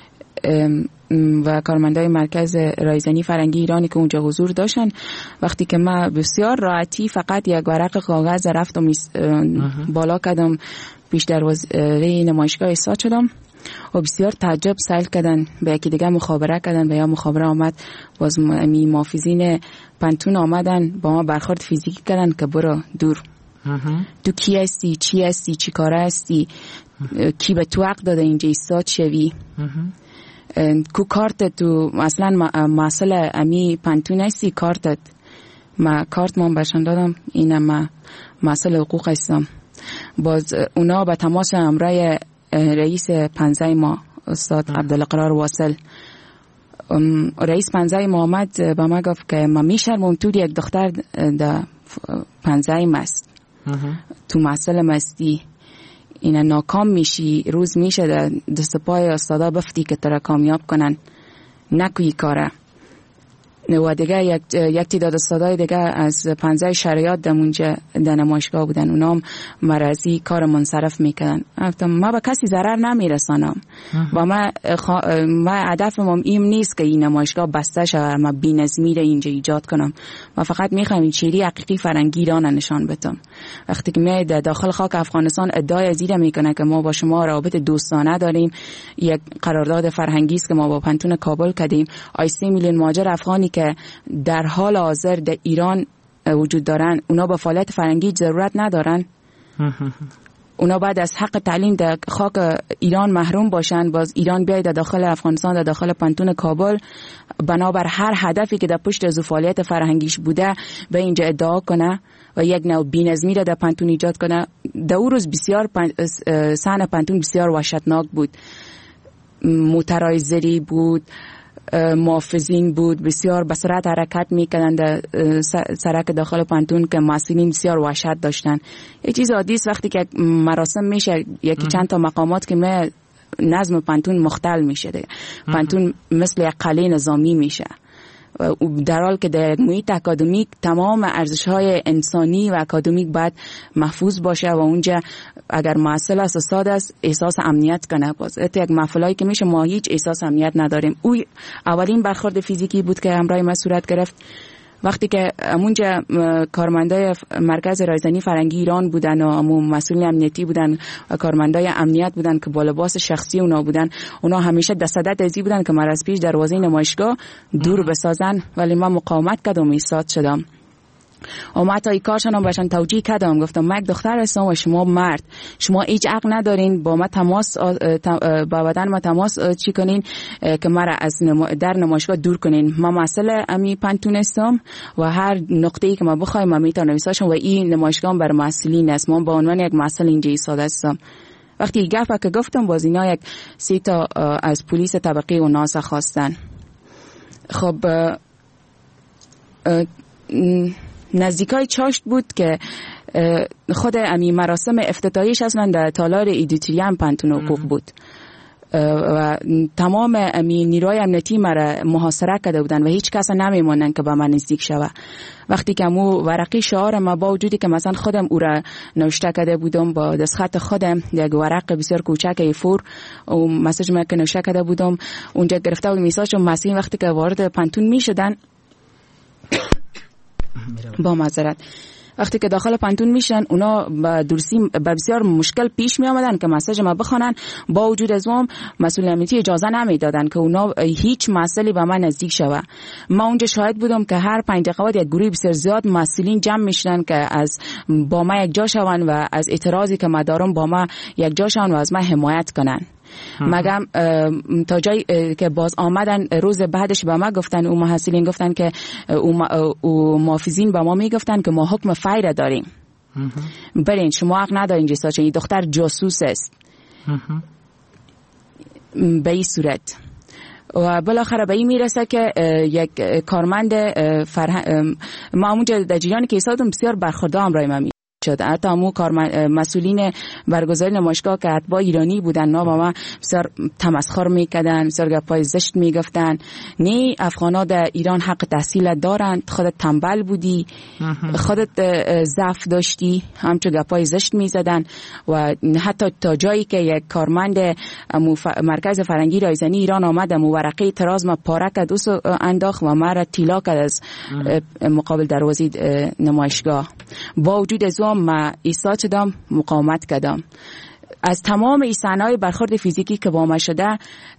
و کارمندای مرکز رایزنی فرنگی ایرانی که اونجا حضور داشتن وقتی که من بسیار راحتی فقط یک ورق کاغذ رفتم بالا کردم پیش دروازه نمایشگاه ایستاد شدم و بسیار تعجب سائل کردن به یکی دیگه مخابره کردن و یا مخابره آمد باز محافظین پنتون آمدن با ما برخورد فیزیکی کردن که برو دور تو کی هستی چی هستی چی کاره هستی کی به تو حق داده اینجا ایستاد شوی کو کارت تو اصلا مسئله امی پنتون هستی کارتت ما کارت من بشن دادم اینم ما مسئله حقوق هستم باز اونا به تماس همراه رئیس پنزه ما استاد عبدالقرار واصل رئیس پنزه ما آمد به ما گفت که ما میشرمم تو یک دختر در پنزه ما است تو مسئله مستی اینا ناکام میشی، روز میشه دست پای استادا بفتی که ترا کامیاب کنن، نکوی کاره. و دیگه یک تعداد استادای دیگه از 15 شریعت دمونجا در نمایشگاه بودن، اونام مرضی کار منصرف میکنن. ما به کسی ضرر نمیرسانم و ما هدفم این نیست که این نمایشگاه بسته شود، ما بی‌نظمی را اینجا ایجاد کنم. ما فقط میخوام این چیری حقیقی فرنگی را نشان بدم. وقتی که می داخل خاک افغانستان ادعای ازیده میکنه که ما با شما رابطه دوستانه داریم، یک قرارداد فرهنگی است که ما با پنتون کابل کردیم، 3 میلیون مهاجر افغانی که در حال حاضر در ایران وجود دارن، اونا با فعالیت فرهنگی ضرورت ندارن. اونا بعد از حق تعلیم در خاک ایران محروم باشن، باز ایران بیاید در داخل افغانستان، در داخل پنتون کابل، بنابر هر هدفی که در پشت از فعالیت فرهنگیش بوده به اینجا ادعا کنه و یک نوع بی‌نظمی را در پنتون ایجاد کنه. در اون روز بسیار صحنه پنتون بسیار وحشتناک بود، موترایزری بود، محافظین بود، بسیار به سرعت حرکت میکردن در سرک داخل پنتون که مسئولین بسیار وحشت داشتن. یک چیز عادی است وقتی که مراسم میشه، یکی چند تا مقامات که نظم پنتون مختل میشه، پنتون مثل یک قلعه نظامی میشه، در حال که در محیط اکادمیک تمام ارزش‌های انسانی و اکادمیک باید محفوظ باشه و اونجا اگر محصل است استاد است احساس امنیت کنه. باز یک محفلایی که میشه ما هیچ احساس امنیت نداریم. او اولین برخورد فیزیکی بود که همراه ما صورت گرفت وقتی که اونجا کارمندای مرکز رایزنی فرنگی ایران بودن و مسئولین امنیتی بودن و کارمندای امنیت بودن که با لباس شخصی اونا بودن. اونا همیشه دستدت ازی بودن که من از پیش دروازه نمایشگاه دور بسازن، ولی من مقاومت کردم، ایستاد شدم. و ما تا ای کارشان هم باشن توجیه کردم، گفتم من یک دختر هستم و شما مرد، شما هیچ حق ندارین با ما تماس با بدن ما تماس چی کنین که مرا از در نمایشگاه دور کنین. ما مسئله امی پنتون هستم و هر نقطه‌ای که ما بخوایم ما میتونم ایستاشم و این نمایشگاه بر مسئولین است، ما با عنوان یک مسئول اینجا ایستاده هستم. وقتی گفت که گفتم باز اینا یک 3 تا از پلیس طبقه و ناس خواستن. خب نزدیکای چاشت بود که خود امی مراسم افتتاحیش اصلا در تالار ایدیتریان پنتون حقوق بود و تمام امی نیروی امنیتی مرا محاصره کرده بودن و هیچ کس نمیمونن که به من نزدیک شوه. وقتی که مو ورقی شعار ما با وجودی که مثلا خودم او را نوشته کرده بودم با دستخط خودم، یک ورق بسیار کوچک A4 و مسیج ما که نوشته کرده بودم اونجا گرفته بودم میساج و مسیح وقتی که وارد پنتون میشدن با معذرت وقتی که داخل پنتون میشن اونا با بسیار مشکل پیش می آمدن که مسیج ما بخونن، با وجود از اون مسئول امنیتی اجازه نمیدادن که اونا هیچ مسئله به من نزدیک شوه. ما اونجا شاهد بودم که هر 5 دقیقه یک گروه بسیار زیاد مسئولین جمع میشدن که از با ما یک جا شون و از اعتراضی که ما دارم با ما یک جا شون و از ما حمایت کنن. مگم تا جایی که باز آمدن روز بعدش به ما گفتن، او محصلین گفتن که او محافظین به ما میگفتن که ما حکم فیر داریم، برین شما حق ندارین جسا، چون این دختر جاسوس است. به این صورت و بالاخره به این میرسه که یک کارمند ما اونجا در جریان که ایستادم بسیار برخوردار همراه من شد. حتی همون مسئولین برگزاری نمایشگاه که اتباع ایرانی بودن با ما بسیار تمسخر میکردن، بسیار گپای زشت میگفتن. نه افغانا در ایران حق تحصیل دارن، خودت تنبل بودی، خودت ضعف داشتی، همچون گپای زشت میزدن. و حتی تا جایی که یک کارمند مرکز فرنگی رایزنی ایران آمد ورقه اعتراض ما پاره کرد و انداخت و ما را طیلا کرد از مقابل دروازه نمایشگاه. با وجود از ما ایستاد شدم، مقاومت کردم. از تمام این صحنه‌های برخورد فیزیکی که با ما شده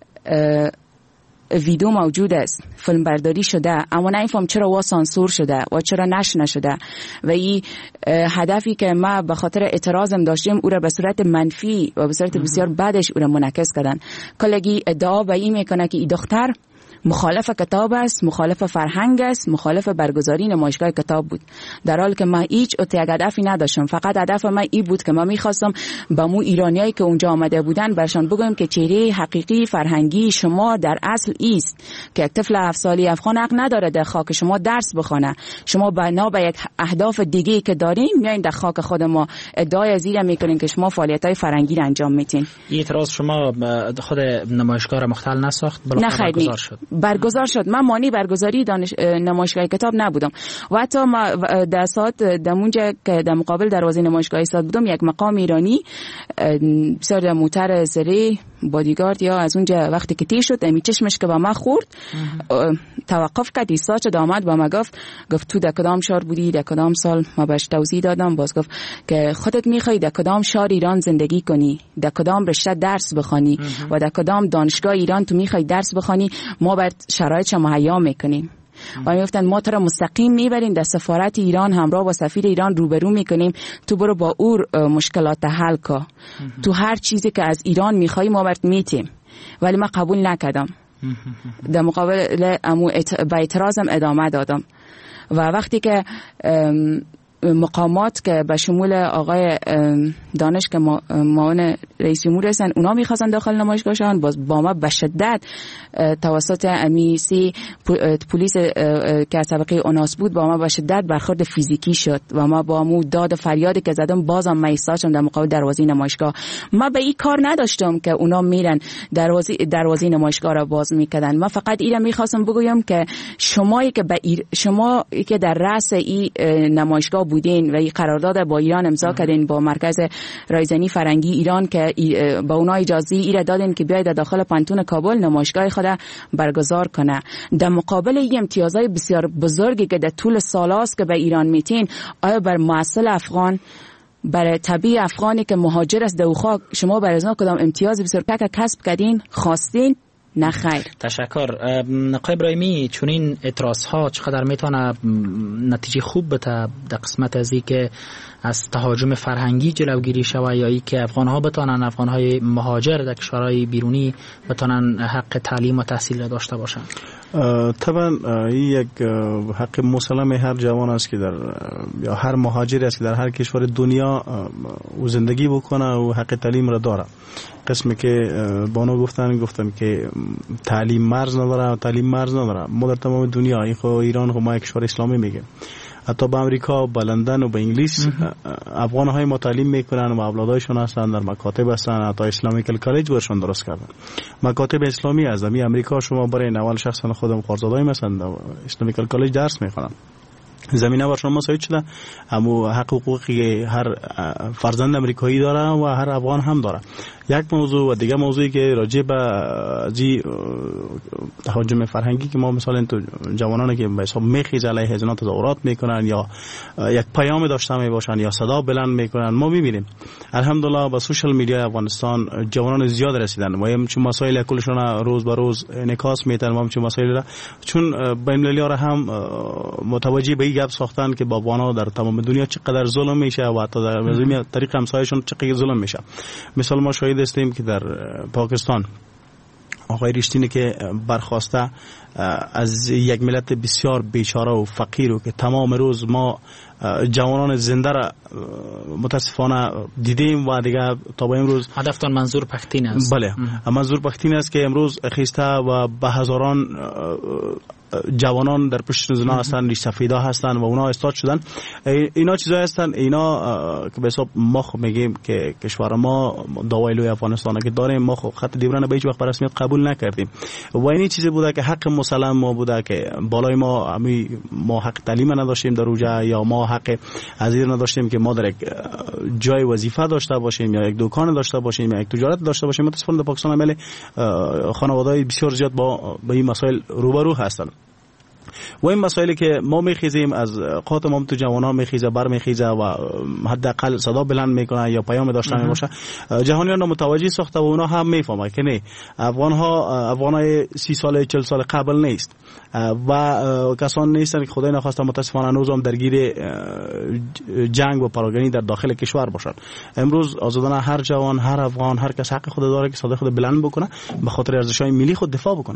ویدیو موجود است، فیلم برداری شده، اما نمی‌فهم چرا وا سانسور شده و چرا نشر نشده. و این هدفی که ما به خاطر اعتراضم داشتیم او را به صورت منفی و به صورت بسیار بدش او را منعکس کردن. کلگی ادعا به این میکنه که این دختر مخالف کتاب است، مخالف فرهنگ است، مخالف برگزاری نمایشگاه کتاب بود، در حالی که من هیچ هدفی نداشتم. فقط هدف من این بود که من میخواستم با مو ایرانیایی که اونجا آمده بودن برشان بگم که چهره حقیقی فرهنگی شما در اصل است که یک طفل 7 ساله افغان حق نداره در خاک شما درس بخونه. شما بنا به یک اهداف دیگه که دارین میایین در خاک خود ما ادعای از این میکنین که شما فعالیت‌های فرهنگی را انجام میدین. این اعتراض شما خود نمایشگاه را مختل نساخت؟ برگزار شد. من مانی برگزاری نمایشگاه کتاب نبودم و حتی ما در ساعت دمونجا که در مقابل دروازه نمایشگاه ایستاد بودم، یک مقام ایرانی بسیار در موتر زری بادیگارد یا از اونجا وقتی که تیر شد امی چشمش که با ما خورد توقف کرد، ایستاد شد، آمد با ما گفت تو در کدام شهر بودی، در کدام سال؟ ما بهش توضیح دادم. باز گفت که خودت میخوای در کدام شهر ایران زندگی کنی، در کدام رشته درس بخوانی و در کدام دانشگاه ایران تو میخوای درس بخوانی، ما بر شرایطش مهیا میکنیم. و میگفتن ما تو را مستقیم میبریم در سفارت ایران، همراه با سفیر ایران روبرو میکنیم، تو برو با او مشکلات حل که تو هر چیزی که از ایران میخوای ما برات میتیم. ولی من قبول نکردم، در مقابل با اعتراضم ادامه دادم. و وقتی که مقامات که به شمول آقای دانش که معاون رئیس جمهور هستن اونا میخواستن داخل نمایشگاهشان، باز با ما به شدت توسط امیسی پلیس که از طبقه اوناس بود با ما به شدت برخورد فیزیکی شد و ما با مو داد فریادی که زدم بازم من ایستادم در مقابل دروازه نمایشگاه. ما به این کار نداشتم که اونا میرن دروازه نمایشگاه را باز میکردن. من فقط اینو میخواستم بگویم که شمایی که در رأس این نمایشگاه بودین و این قرارداد با ایران امضا کردین با مرکز رایزنی فرهنگی ایران که با اونا اجازه ایره دادین که بیاید داخل پانتون کابل نمایشگاه خود برگزار کنه. در مقابل این امتیازهای بسیار بزرگی که در طول سالاست که به ایران میتین، آیا بر معسل افغان، برای طبیع افغانی که مهاجر است در خاک شما برای ازنا کدام امتیاز بسیار پک کسب کردین خواستین؟ نه خیر. تشکر. آقای ابراهیمی، چون این اعتراض ها چقدر میتونه نتیجه خوب بده در قسمت از این که از تهاجم فرهنگی جلوگیری شود یا ای که افغان ها بتونن، افغان های مهاجر در کشورهای بیرونی بتونن حق تعلیم و تحصیل داشته باشن؟ طبعا این یک حق مسلم هر جوان است که یا هر مهاجری است که در هر کشور دنیا او زندگی بکنه و حق تعلیم را داره. قسمی که بانو گفتن که تعلیم مرز نداره. ما در تمام دنیا، ایران خو ما یک کشور اسلامی میگه، حتی با امریکا، با لندن و با انگلیس افغان های ما تعلیم میکنن و اولادایشون هستن در مکاتب هستن، حتی اسلامیکل کالج برشون درست کردن. مکاتب اسلامی از امریکا شما برای اول شخصا خودم خارزادایم هستن اسلامیکل کالج درس میخونن. زمینه بر شما مساعد شده، اما حق حقوقی هر فرزند امریکایی داره و هر افغان هم داره. یک موضوع و دیگه موضوعی که راجع به تهاجم فرهنگی که ما مثلا تو جوانانی که به حساب میخیزه علیه از اینا تظاهرات میکنن یا یک پیام داشته میباشن یا صدا بلند میکنن، ما میبینیم الحمدلله با سوشال میدیا افغانستان جوانان زیاد رسیدن و همچون مسائل کلشون روز به روز انعکاس میتن و همچون مسائل را چون بین المللی را هم متوجه به این گپ ساختن که با افغانا در تمام دنیا چقدر ظلم میشه و حتی در طریق همسایه‌شون چقدر ظلم میشه. مثلا ما شاهد هستیم که در پاکستان آقای ریشتینی که برخواسته از یک ملت بسیار بیچاره و فقیر و که تمام روز ما جوانان زنده را متاسفانه دیدیم و دیگه تا به امروز هدفتان منظور پختین است. بله، منظور پختین است که امروز خیسته و به هزاران جوانان در پشت زنا هستن، ریش سفیدا هستن و اونا استاد شدن. اینا چیزایی هستن، اینا که به حساب ما خب میگیم که کشور ما داوایلوی افغانستان که داریم، ما خب خط دیوران به هیچ وقت به رسمیت قبول نکردیم و این چیزی بوده که حق مسلم ما بوده که بالای ما حق تعلیم نداشتیم در اوجه یا ما حق ازیر نداشتیم که ما در یک جای وظیفه داشته باشیم یا یک دکان داشته باشیم یا یک تجارت داشته باشیم. متاسفانه در پاکستان عمل خانواده‌های بسیار زیاد با این مسائل روبرو هستن و این مسائلی که ما میخیزیم از قاطم هم تو جوانان میخیزه بر میخیزه و حداقل صدا بلند میکنه یا پیام داشته میباشه، جهانیان رو متوجه ساخته و اونا هم میفهمه که نه، افغانای 30 سال 40 سال قبل نیست و کسان نیستن که خدای نخواسته متاسفانه هنوز هم درگیر جنگ و پراگنی در داخل کشور باشن. امروز آزادانه هر جوان، هر افغان، هر کس حق خود داره که صدا خود بلند بکنه، به خاطر ارزش‌های ملی خود دفاع بکنه.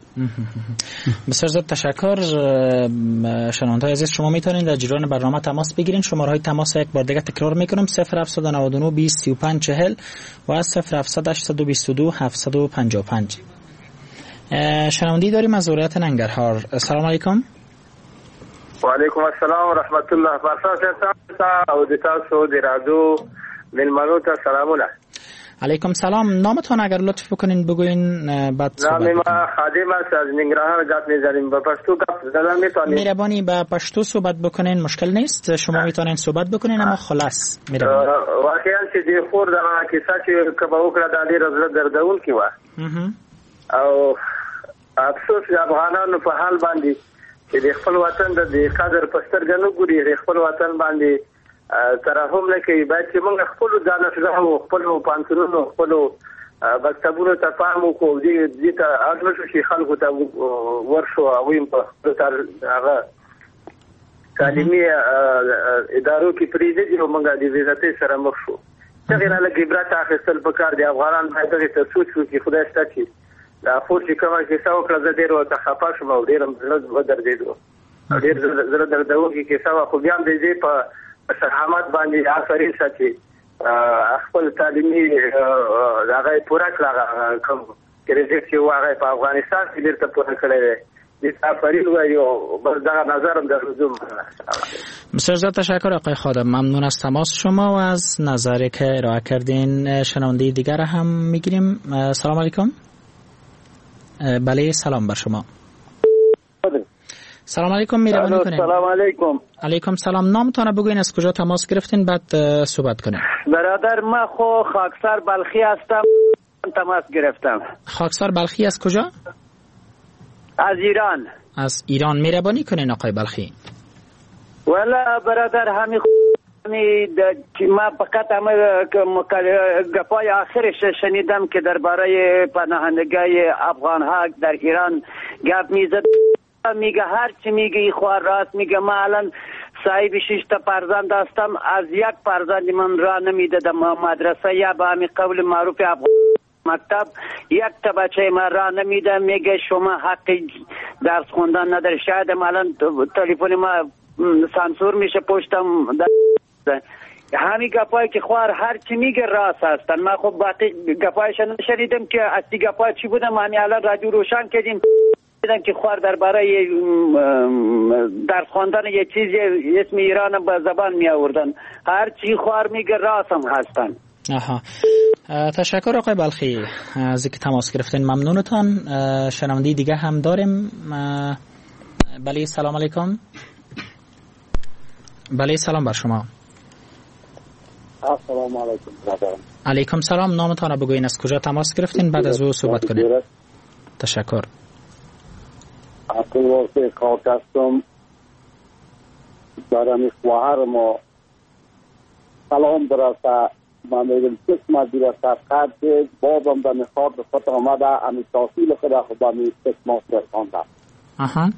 بسیار زیاد تشکر. شنونده‌های عزیز، شما میتونید در جریان برنامه تماس بگیرین. شماره های تماس یک بار دیگه تکرار میکنم: 0799 20 35 40 و 0700 822 755. شنوندی داریم از ولایت ننگرهار. السلام علیکم. و علیکم السلام و رحمت الله. فرساس هستم او د تاسو د رادیو ملمنو ته سلامونه. علیکم سلام. نامتون اگر لطف بکنین بگوین بعد صحبت نام ما خادم است از ننگرهار. گپ می‌زنیم با پشتو گپ زدن میتونید. مهربانی با پشتو صحبت بکنین، مشکل نیست. شما میتونین صحبت بکنین اما خلاص مهربانی. واقعا چې دی خور دا کیسه چې کبه وکړه د دې رزله دردون کی و او افسوس د افغانانو په حال باندې چې د خپل وطن د قدر پستر غنو ګوري، د خپل وطن باندې ترحم نه کوي. باید چې موږ خپل ځانګړو او خپل پانسونو خپل مکتبونو ته پام وکړو، دې ته اړتیا شي خلکو ته ورشو او هم په هغه تعلیمي ادارو کې پریږدي او موږ د وزارت سره مخ شو. څنګه نه لګي برات اخیستل په کار دی. افغانان باید ته سوچ وکړي خدای ستاسو چې دا خور چې کومه کیسه وکړه زه ډېر ورته خفه شوم او ډېر ودرېدو. ډېر زړه دردونکې کیسه وه، خو بیا هم د دې په شهامت باندې آفرین شه چې خپل تعلیمي هغه یې پوره کړه. کوم کریډټ چې و هغه په افغانستان کې بېرته پوره کړی دی. آفرین وایي او بس دغه نظرم درلودم. بسیار زیاد تشکر آقای خادم. ممنون از تماس شما و از نظری که ارائه کردین. شنونده دیگر هم میگیریم. سلام علیکم. بله سلام بر شما. سلام علیکم. مهربانی کنید. سلام علیکم. علیکم سلام. نامتون بگوین، از کجا تماس گرفتین بعد صحبت کنیم. برادر ما خو خاکسار بلخی هستم، تماس گرفتم. خاکسار بلخی از کجا؟ از ایران. از ایران. مهربانی کنین آقای بلخی. والا برادر همین ما فقط گپای آخرش شنیدم که درباره پناهندگی افغان ها در ایران گپ میزد. میگه هر چی میگه ای خوار راست میگه. ما الان صاحب 6 تا فرزند هستم، از یک فرزند من را نمیدادم مدرسه یا به همین قول معروف افغان مکتب یک تا بچه ما را نمیدم. میگه شما حق درس خوندن نداری. شاید الان تلفن ما سانسور میشه پشتم. همین گپایی که خوار هر چی میگه راست هستن. من خب باقی گپایش نشنیدم که اصلی گپای چی بودم. همین الان رادیو روشن کردیم دیدم که خوار درباره درس خواندن یه چیزی اسم ایران به زبان می آوردن. هر چی خوار میگه راست هم هستن. آها. تشکر آقای بلخی از اینکه تماس گرفتین. ممنونتان. شنونده دیگه هم داریم. بله سلام علیکم. بله سلام بر شما. السلام علیکم برادرم. علیکم سلام. نامتان بگوین، از کجا تماس گرفتین بعد از او صحبت کنیم. تشکر. عبدالواسع خاک هستم. برای خواهر ما سلام برسه. من میگم قسمت برسه قد بابم به نخواب به خود آمده امی تحصیل خدا خود امی قسمت برسانده. آها.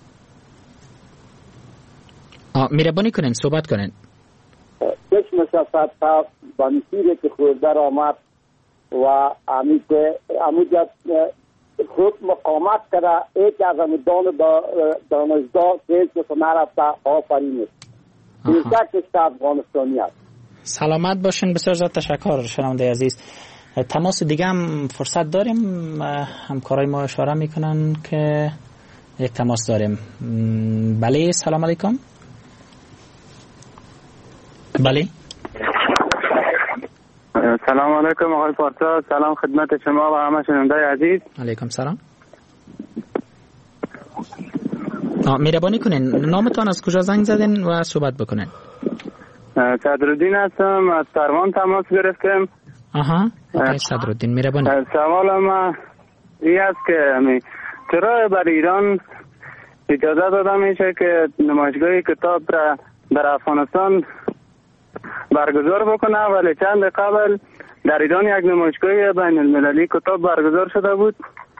مهربانی کنین صحبت کنین. چشمش از طرف به مسیری که خود در آمد و اموجت خود مقامت کرده. یک از امی دانشگاه که نرفته آفرین است. بیشتر که افغانستانی است. سلامت باشین. بسیار زیاد تشکر شنونده عزیز. تماس دیگه هم فرصت داریم. همکارای ما اشاره میکنن که یک تماس داریم. بله سلام علیکم. بله سلام علیکم آقای پارسا. سلام خدمت شما و همه شنونده عزیز. علیکم سلام. مهربانی کنین نامتان، از کجا زنگ زدین و صحبت بکنین. صدرالدین هستم، از سروان تماس گرفتم. آها. صدرالدین مهربانی. سوال ما این است که چرا بر ایران اجازه داده میشه که نمایشگاه کتاب را در افغانستان برگزار بکنه، ولی چند قبل در ایران یک نمایشگاه بین المللی کتاب برگزار شده بود،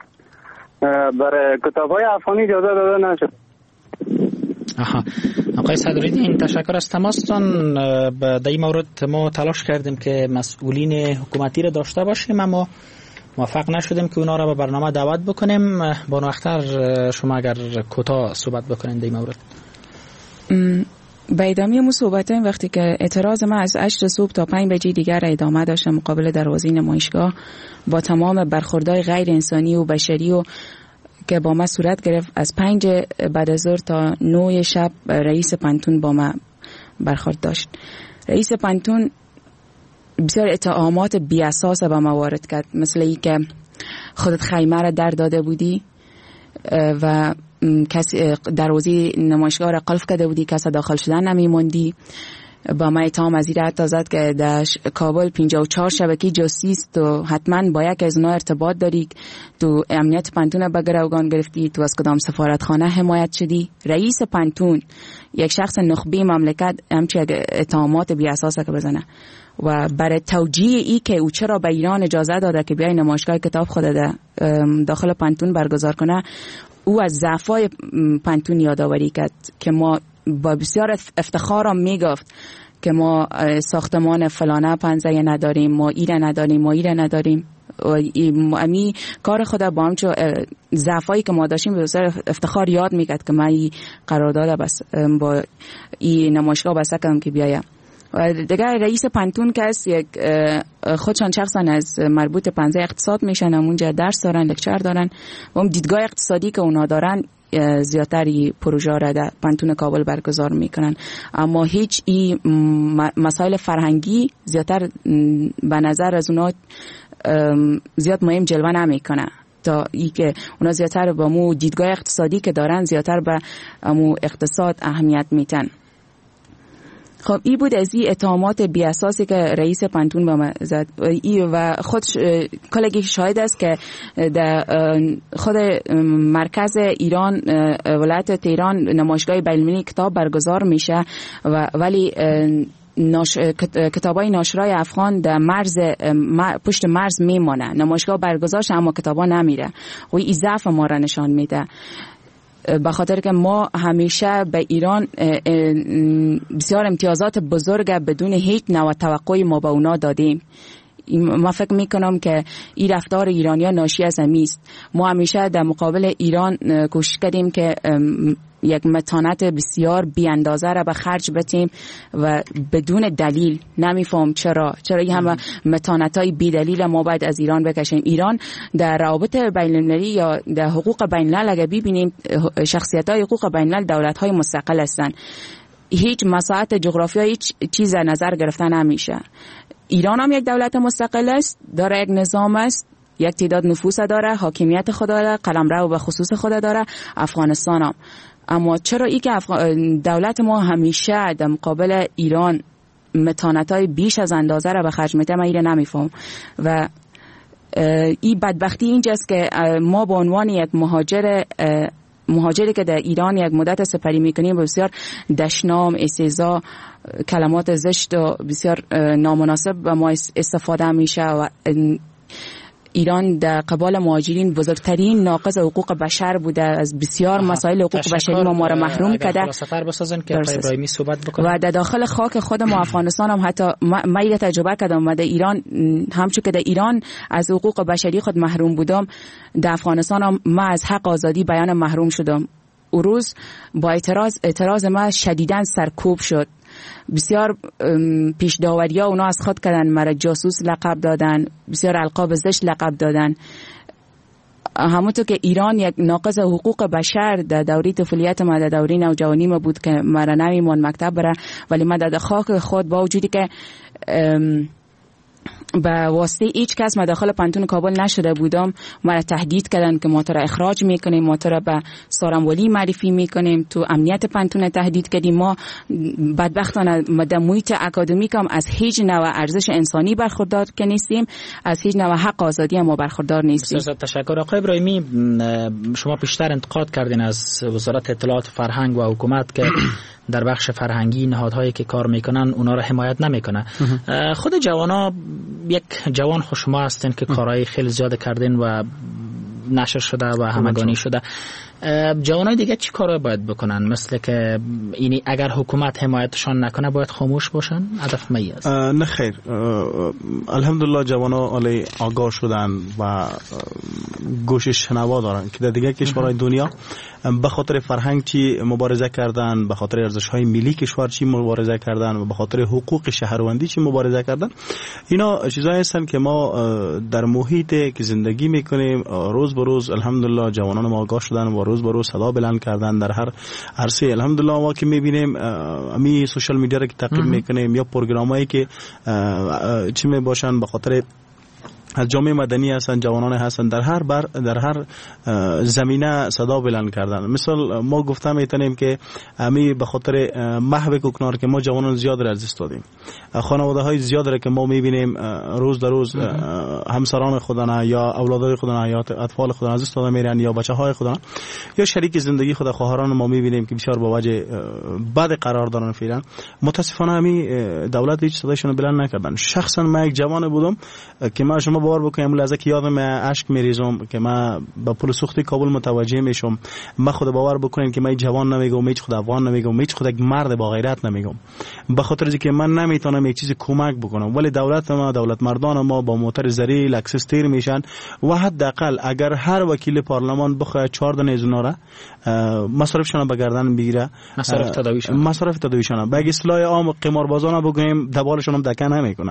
برای کتاب‌های افغانی اجازه داده نشد. آها. آقای صدرالدین تشکر از تماستان. در این مورد ما تلاش کردیم که مسئولین حکومتی را داشته باشیم، اما موفق نشدیم که اونا را به برنامه دعوت بکنیم. بانو اختر شما اگر کوتاه صحبت بکنین در این مورد. به ادامه مو صحبت وقتی که اعتراض ما از 8 صبح تا 5 بجه دیگر ادامه داشت مقابل دروازه نمایشگاه با تمام برخوردهای غیر انسانی و بشری و که با ما صورت گرفت. از 5 بعد از ظهر تا 9 شب رئیس پانتون با ما برخورد داشت. رئیس پانتون بسیار اتهامات بی اساس به ما وارد کرد، مثل این که خودت خیمه را در داده بودی و کسی دروازه نمایشگاه را قلف کرده بودی، کسی داخل شدن نمیموندی. با ما اتهام از این حتی زد که در کابل 54 شبکه جاسوس تو حتما با یک از اونا ارتباط داری، تو امنیت پانتون به گروگان گرفتی، تو از کدام سفارتخانه حمایت شدی. رئیس پانتون یک شخص نخبه مملکت همچین اتهامات بی اساسه که بزنه و برای توجیه ای که او چرا به ایران اجازه داده که بیای نمایشگاه کتاب خود داخل پانتون برگزار کنه، او از ضعفای پانتون یادآوری کرد که ما با بسیار افتخار میگفت که ما ساختمان فلانه پنزه نداریم، ما ایره نداریم، ما ایره نداریم. امی کار خود با همچو ضعفایی که ما داشتیم بسیار افتخار یاد میکرد که من این قرارداد بس با این نمایشگاه بسته کردم که بیایم. و دیگه رئیس پانتون که است یک خودشان شخصا از مربوط پنزه اقتصاد میشن، اونجا درس دارن، لکچر دارن و اون دیدگاه اقتصادی که اونا دارن زیادتری پروژه را در پانتون کابل برگزار میکنن، اما هیچ این مسائل فرهنگی زیادتر به نظر از اونا زیاد مهم جلوه نمیکنه، تا ای که اونا زیادتر با مو دیدگاه اقتصادی که دارن زیادتر به مو اقتصاد اهمیت میتن. خب این بود از این اتهامات بی اساسی که رئیس پانتون با ما زد و خودش کلگی شاهد است که در خود مرکز ایران ولایت تهران نمایشگاه بین‌المللی کتاب برگزار میشه ولی کتابای ناشرای افغان در مرز پشت مرز میمونه، نمایشگاه برگزار شه اما کتابا نمیره و این ضعف ما را نشان میده. به خاطر که ما همیشه به ایران بسیار امتیازات بزرگ بدون هیچ نوع توقعی ما به اونا دادیم. ما فکر میکنم که این رفتار ایرانیان ناشی از همیست. ما همیشه در مقابل ایران کوشش کردیم که یک متانت بسیار بی اندازه را به خرج بتیم و بدون دلیل. نمیفهم چرا این همه متانتای بی دلیل ما باید از ایران بکشیم. ایران در روابط بین‌المللی یا در حقوق بین‌الملل اگه ببینیم شخصیت‌های حقوق بین‌الملل دولت‌های مستقل هستند. هیچ مساحت جغرافیایی هیچ چیز نظر گرفتن نمیشه. ایران هم یک دولت مستقل است، داره یک نظام است، یک تعداد نفوذ داره، حاکمیت خود داره، قلمرو به خصوص خود داره. افغانستان هم. اما چرا ای که دولت ما همیشه در مقابل ایران متانت‌های بیش از اندازه را به خرج میده، من اینو نمیفهم. و این بدبختی اینجاست که ما به عنوان یک مهاجری که در ایران یک مدت سپری میکنیم بسیار دشنام، استهزا، کلمات زشت و بسیار نامناسب به ما استفاده میشه و ایران در قبال مهاجرین بزرگترین ناقض حقوق بشر بوده. از بسیار مسائل حقوق بشری ما را محروم کرده. و در داخل خاک خود ما افغانستان هم حتی من این تجربه کردم و در ایران همچون که در ایران از حقوق بشری خود محروم بودم، در افغانستان هم من از حق آزادی بیان محروم شدم. او روز با اعتراض ما شدیداً سرکوب شد. بسیار پیش داوری ها اونا از خود کردن، مرا جاسوس لقب دادن، بسیار القاب زشت لقب دادن. همونطور که ایران یک ناقض حقوق بشر در دوره طفولیت ما، در دوره نوجوانی ما بود که مرا نمیمون مکتب بره، ولی من در خاک خود با وجودی که به واسطه هیچ کس ما داخل پانتون کابل نشده بودم، ما تهدید کردن که ما تو را اخراج میکنیم، ما تو را به سارنوالی معرفی میکنیم، تو امنیت پانتون تهدید کردیم. ما بدبختانه در محیط اکادمیک هم از هیچ نوع ارزش انسانی برخوردار که نیستیم، از هیچ نوع حق آزادی هم ما برخوردار نیستیم. تشکر. آقای ابراهیمی، شما پیشتر انتقاد کردین از وزارت اطلاعات و فرهنگ و حکومت که در بخش فرهنگی نهادهایی که کار میکنن اونا را حمایت نمیکنه. خود جوانا، یک جوان شما هستین که کارهای خیلی زیاد کردین و نشر شده و همگانی شده. جوانای دیگه چی کارا باید بکنن؟ مثل که اینی اگر حکومت حمایتشان نکنه باید خاموش باشن؟ هدف می است؟ نه خیر، الحمدلله جوانا علی آگاه شدن و گوش شنوا دارن که در دیگه کشورهای دنیا به خاطر فرهنگ چی مبارزه کردن، به خاطر ارزش‌های ملی کشور چی مبارزه کردن و به خاطر حقوق شهروندی چی مبارزه کردن. اینا چیزایی هستن که ما در محیطی که زندگی میکنیم روز به روز الحمدلله جوانان ما آگاه شدن و روز به روز صدا بلند کردن در هر عرصه. الحمدلله ما که میبینیم امی سوشال میدیا رو که تعقیب میکنیم یا پروگرامایی که چی میباشن به خاطر از جامعه مدنی هستن، جوانان هستن در هر زمینه صدا بلند کردن. مثلا ما گفتم میتونیم که امی به خاطر محو کوکنار که ما جوانان زیاد را از دست دادیم، خانواده های زیاد را که ما میبینیم روز در روز همسران خودنا یا اولادای خودنا یا اطفال خودنا از دست داده میرن یا بچه های خودنا یا شریک زندگی خود خواهران ما میبینیم که بسیار با وجه بد قرار دارن فعلا. متاسفانه امی دولت هیچ صدایشون بلند نکردن. شخصا من یک جوان بودم که ما شما باور بکنم لحظه که یادم اشک میریزم که من با پل سوختی کابل متوجه میشم. من خود باور بکنین که من جوان نمیگم، هیچ خود افغان نمیگم، هیچ خود یک مرد با غیرت نمیگم، به خاطر اینکه من نمیتونم یک چیزی کمک بکنم، ولی دولت مردان ما با موتر زری لکسس تیر میشن و حداقل اگر هر وکیل پارلمان بخواد 4 دونه از اونا را مصرفشون به گردن بگیره، مصرف تداویشون به اصطلاح عام قماربازان بگیم دبالشون هم دکه نمیکنن.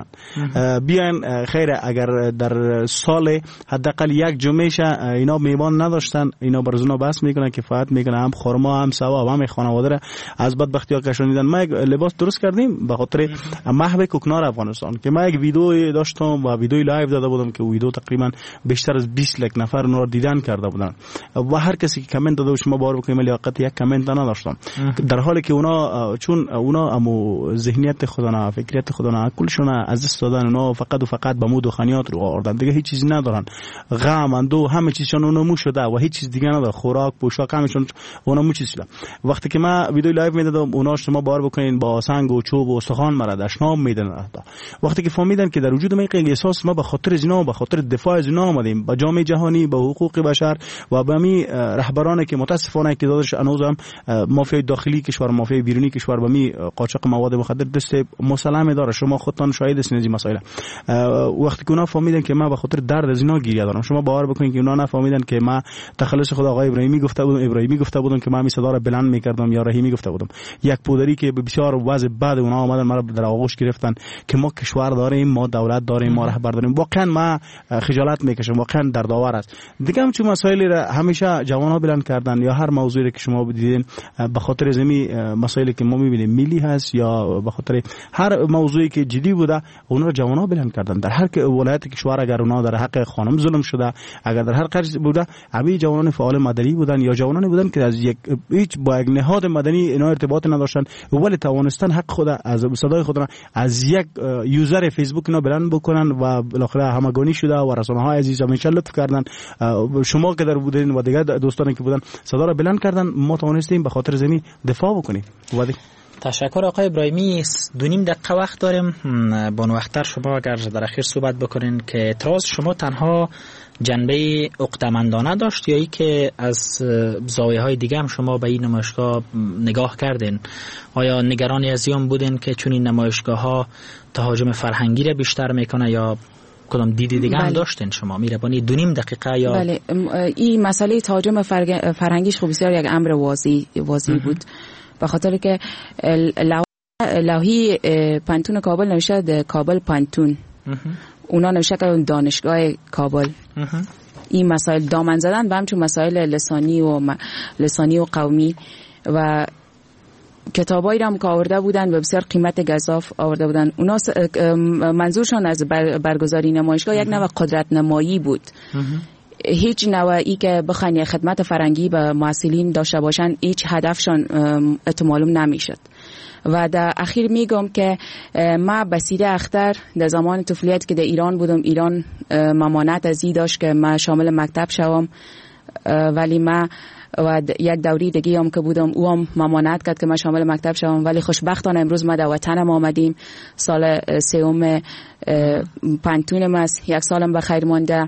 بیان خیر اگر در سال حداقل یک جمعه اینا میوان نداشتن، اینا برزونا بس میکنن کفایت میکنن، هم خرما هم ثواب هم خانواده را از بدبختی ها کشوندن. ما یک لباس درست کردیم به خاطر محو کوکنار افغانستان که ما یک ویدیو داشتم و ویدیو لایو داده بودم که ویدیو تقریبا بیشتر از 20 لک نفر اون رو دیدن کرده بودن و هر کسی که کامنت داده شما باور بکنید لیاقت یک کامنت نداشتم، در حالی که اونا چون اونا امو ذهنیت خودنا فکریت خودنا کلشون از دست دادن، اونا فقط و فقط به مود و خنیات رو آوردن، دیگه هیچ چیزی ندارن، غم اندو همه چیزشون اونمو شده و هیچ چیز دیگه نداره، خوراک پوشاک همشون اونمو چیز شده. وقتی که من ویدیو لایو میدادم اونا شما باور بکنین با سنگ و چوب و استخوان مرا دشنام میدن. وقتی که فهمیدن که در وجود ما یک احساس ما به خاطر زنا به خاطر دفاع از زنا آمدیم به جامعه جهانی به حقوق بشر و به می رهبرانی که متاسفانه اقتدارش هنوزم مافیای داخلی کشور مافیای بیرونی کشور به می قاچاق مواد مخدر دست مسلمه داره، شما خودتان شاهد هستین از این مسائل. وقتی که اونا فهمیدن که من به خاطر درد زنا گریه دارم، شما باور بکنید که اونا نفهمیدن که من تخلص خود آقای ابراهیمی گفته بودم که من می صدا را بلند میکردم یا رحیمی گفته بودم، یک پودری که بسیار وضع بعد اونا اومدن مرا در آغوش گرفتن که ما کشور داریم، ما دولت داریم، ما رهبر داریم. واقعا ما خجالت میکشم، واقعا دردآور است. دیگه هم چون مسائلی را همیشه جوانا بلند کردن یا هر موضوعی که شما دیدین به خاطر زمین مسائلی که ما میبینیم ملی هست یا به خاطر هر موضوعی که جدی بوده اونا را جوانا بلند کردن. در هر ولایت کشور اگر اونا در حق خانم ظلم شده، اگر در هر قرض بوده، همه جوانان فعال مدنی بودن یا جوانانی بودن که از یک هیچ با یک نهاد مدنی اینا ارتباط نداشتن ولی توانستن حق خود از صدای خود را از یک یوزر فیسبوک اینا بلند بکنن و بالاخره همگانی شده و رسانه‌های عزیز همیشه لطف کردن. شما که در بودین و دیگه دوستانی که بودن صدا را بلند کردن، ما توانستیم به خاطر زمین دفاع بکنیم. تشکر آقای ابراهیمی. 2.5 دقیقه وقت داریم. بانو اختر شما اگر در اخیر صحبت بکنین که اعتراض شما تنها جنبه عقده‌مندانه داشت یا ای که از زاویه‌های دیگه هم شما به این نمایشگاه نگاه کردین؟ آیا نگرانی از این بودین که چون این نمایشگاه‌ها تهاجم فرهنگی را بیشتر میکنه یا کدام دیدی دیگه هم داشتین شما؟ میربانی 2.5 دقیقه یا بله. این مسئله تهاجم فرهنگیش خب بسیار یک امر واضح بود، به خاطر که لوحی پانتون کابل نوشته کابل پانتون، اونا نوشته که دانشگاه کابل. این مسائل دامن زدن به همچون مسائل لسانی و قومی و کتابایی هم که آورده بودن و بسیار قیمت گزاف آورده بودن. اونا منظورشان از برگزاری نمایشگاه یک نوع قدرت نمایی بود. هیچ نوعی که بخواین خدمت فرنگی به معلولین داشته باشن هیچ هدفشان معلوم نمیشد. و در اخیر میگم که ما بسیده اختر در زمان طفولیت که در ایران بودم، ایران ممانعت از این داشت که ما شامل مکتب شوم، ولی ما و یک دوری دیگه هم که بودم او هم ممانعت کرد که ما شامل مکتب شوم، ولی خوشبختانه امروز ما در وطنم آمدیم. سال 3 پانتونم است، 1 سالم به خیر مانده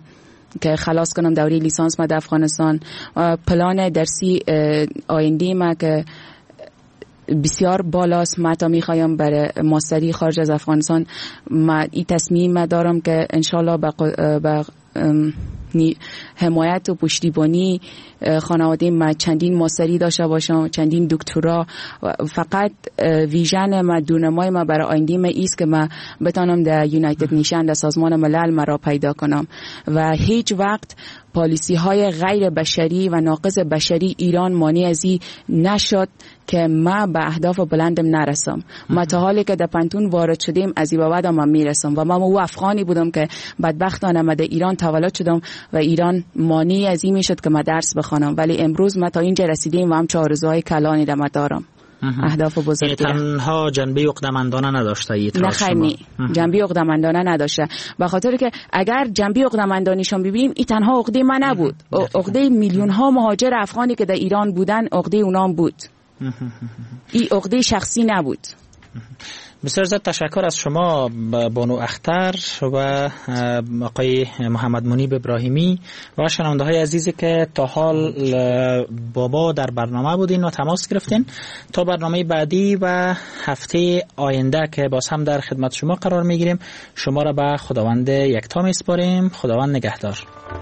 که خلاص کنم دوره لیسانس ما در افغانستان. پلان درسی آینده ما که بسیار بالاست. من تا میخوایم برای ماستری خارج از افغانستان من این تصمیم دارم که انشالله با حمایت و پشتیبانی خانواده ما چندین ماستری داشته باشم، چندین دکترا. فقط ویژن ما، دونمای ما برای آینده ما ایست که ما بتانم در یونایتد نیشن، در سازمان ملل مرا پیدا کنم و هیچ وقت پالیسی های غیر بشری و ناقض بشری ایران مانع از این نشد که ما به اهداف بلندم نرسم. ما تا حالی که در پنتون وارد شدیم از این بعد ما میرسم و من او افغانی بودم که بدبختانه ما در ایران تولد شدم و ایران مانع از این میشد که ما درس بخوانم، ولی امروز ما تا اینجا رسیدیم و هم آرزوهای کلانی در ما دارم. اهداف بزرگی تنها جنبه عقده‌مندانه نداشته نه، جنبه عقده‌مندانه نداشته، به خاطر که اگر جنبه عقده‌مندانیشون ببینیم این تنها عقده من نبود، عقده میلیون ها مهاجر افغانی که در ایران بودن عقده اونام بود. این عقده شخصی نبود. بسیار زیاد تشکر از شما بانو اختر و آقای محمد منیب ابراهیمی و شنونده های عزیزی که تا حال با ما در برنامه بودین و تماس گرفتین. تا برنامه بعدی و هفته آینده که باز هم در خدمت شما قرار میگیریم، شما را به خداوند یکتا میسپاریم. خداوند نگهدار.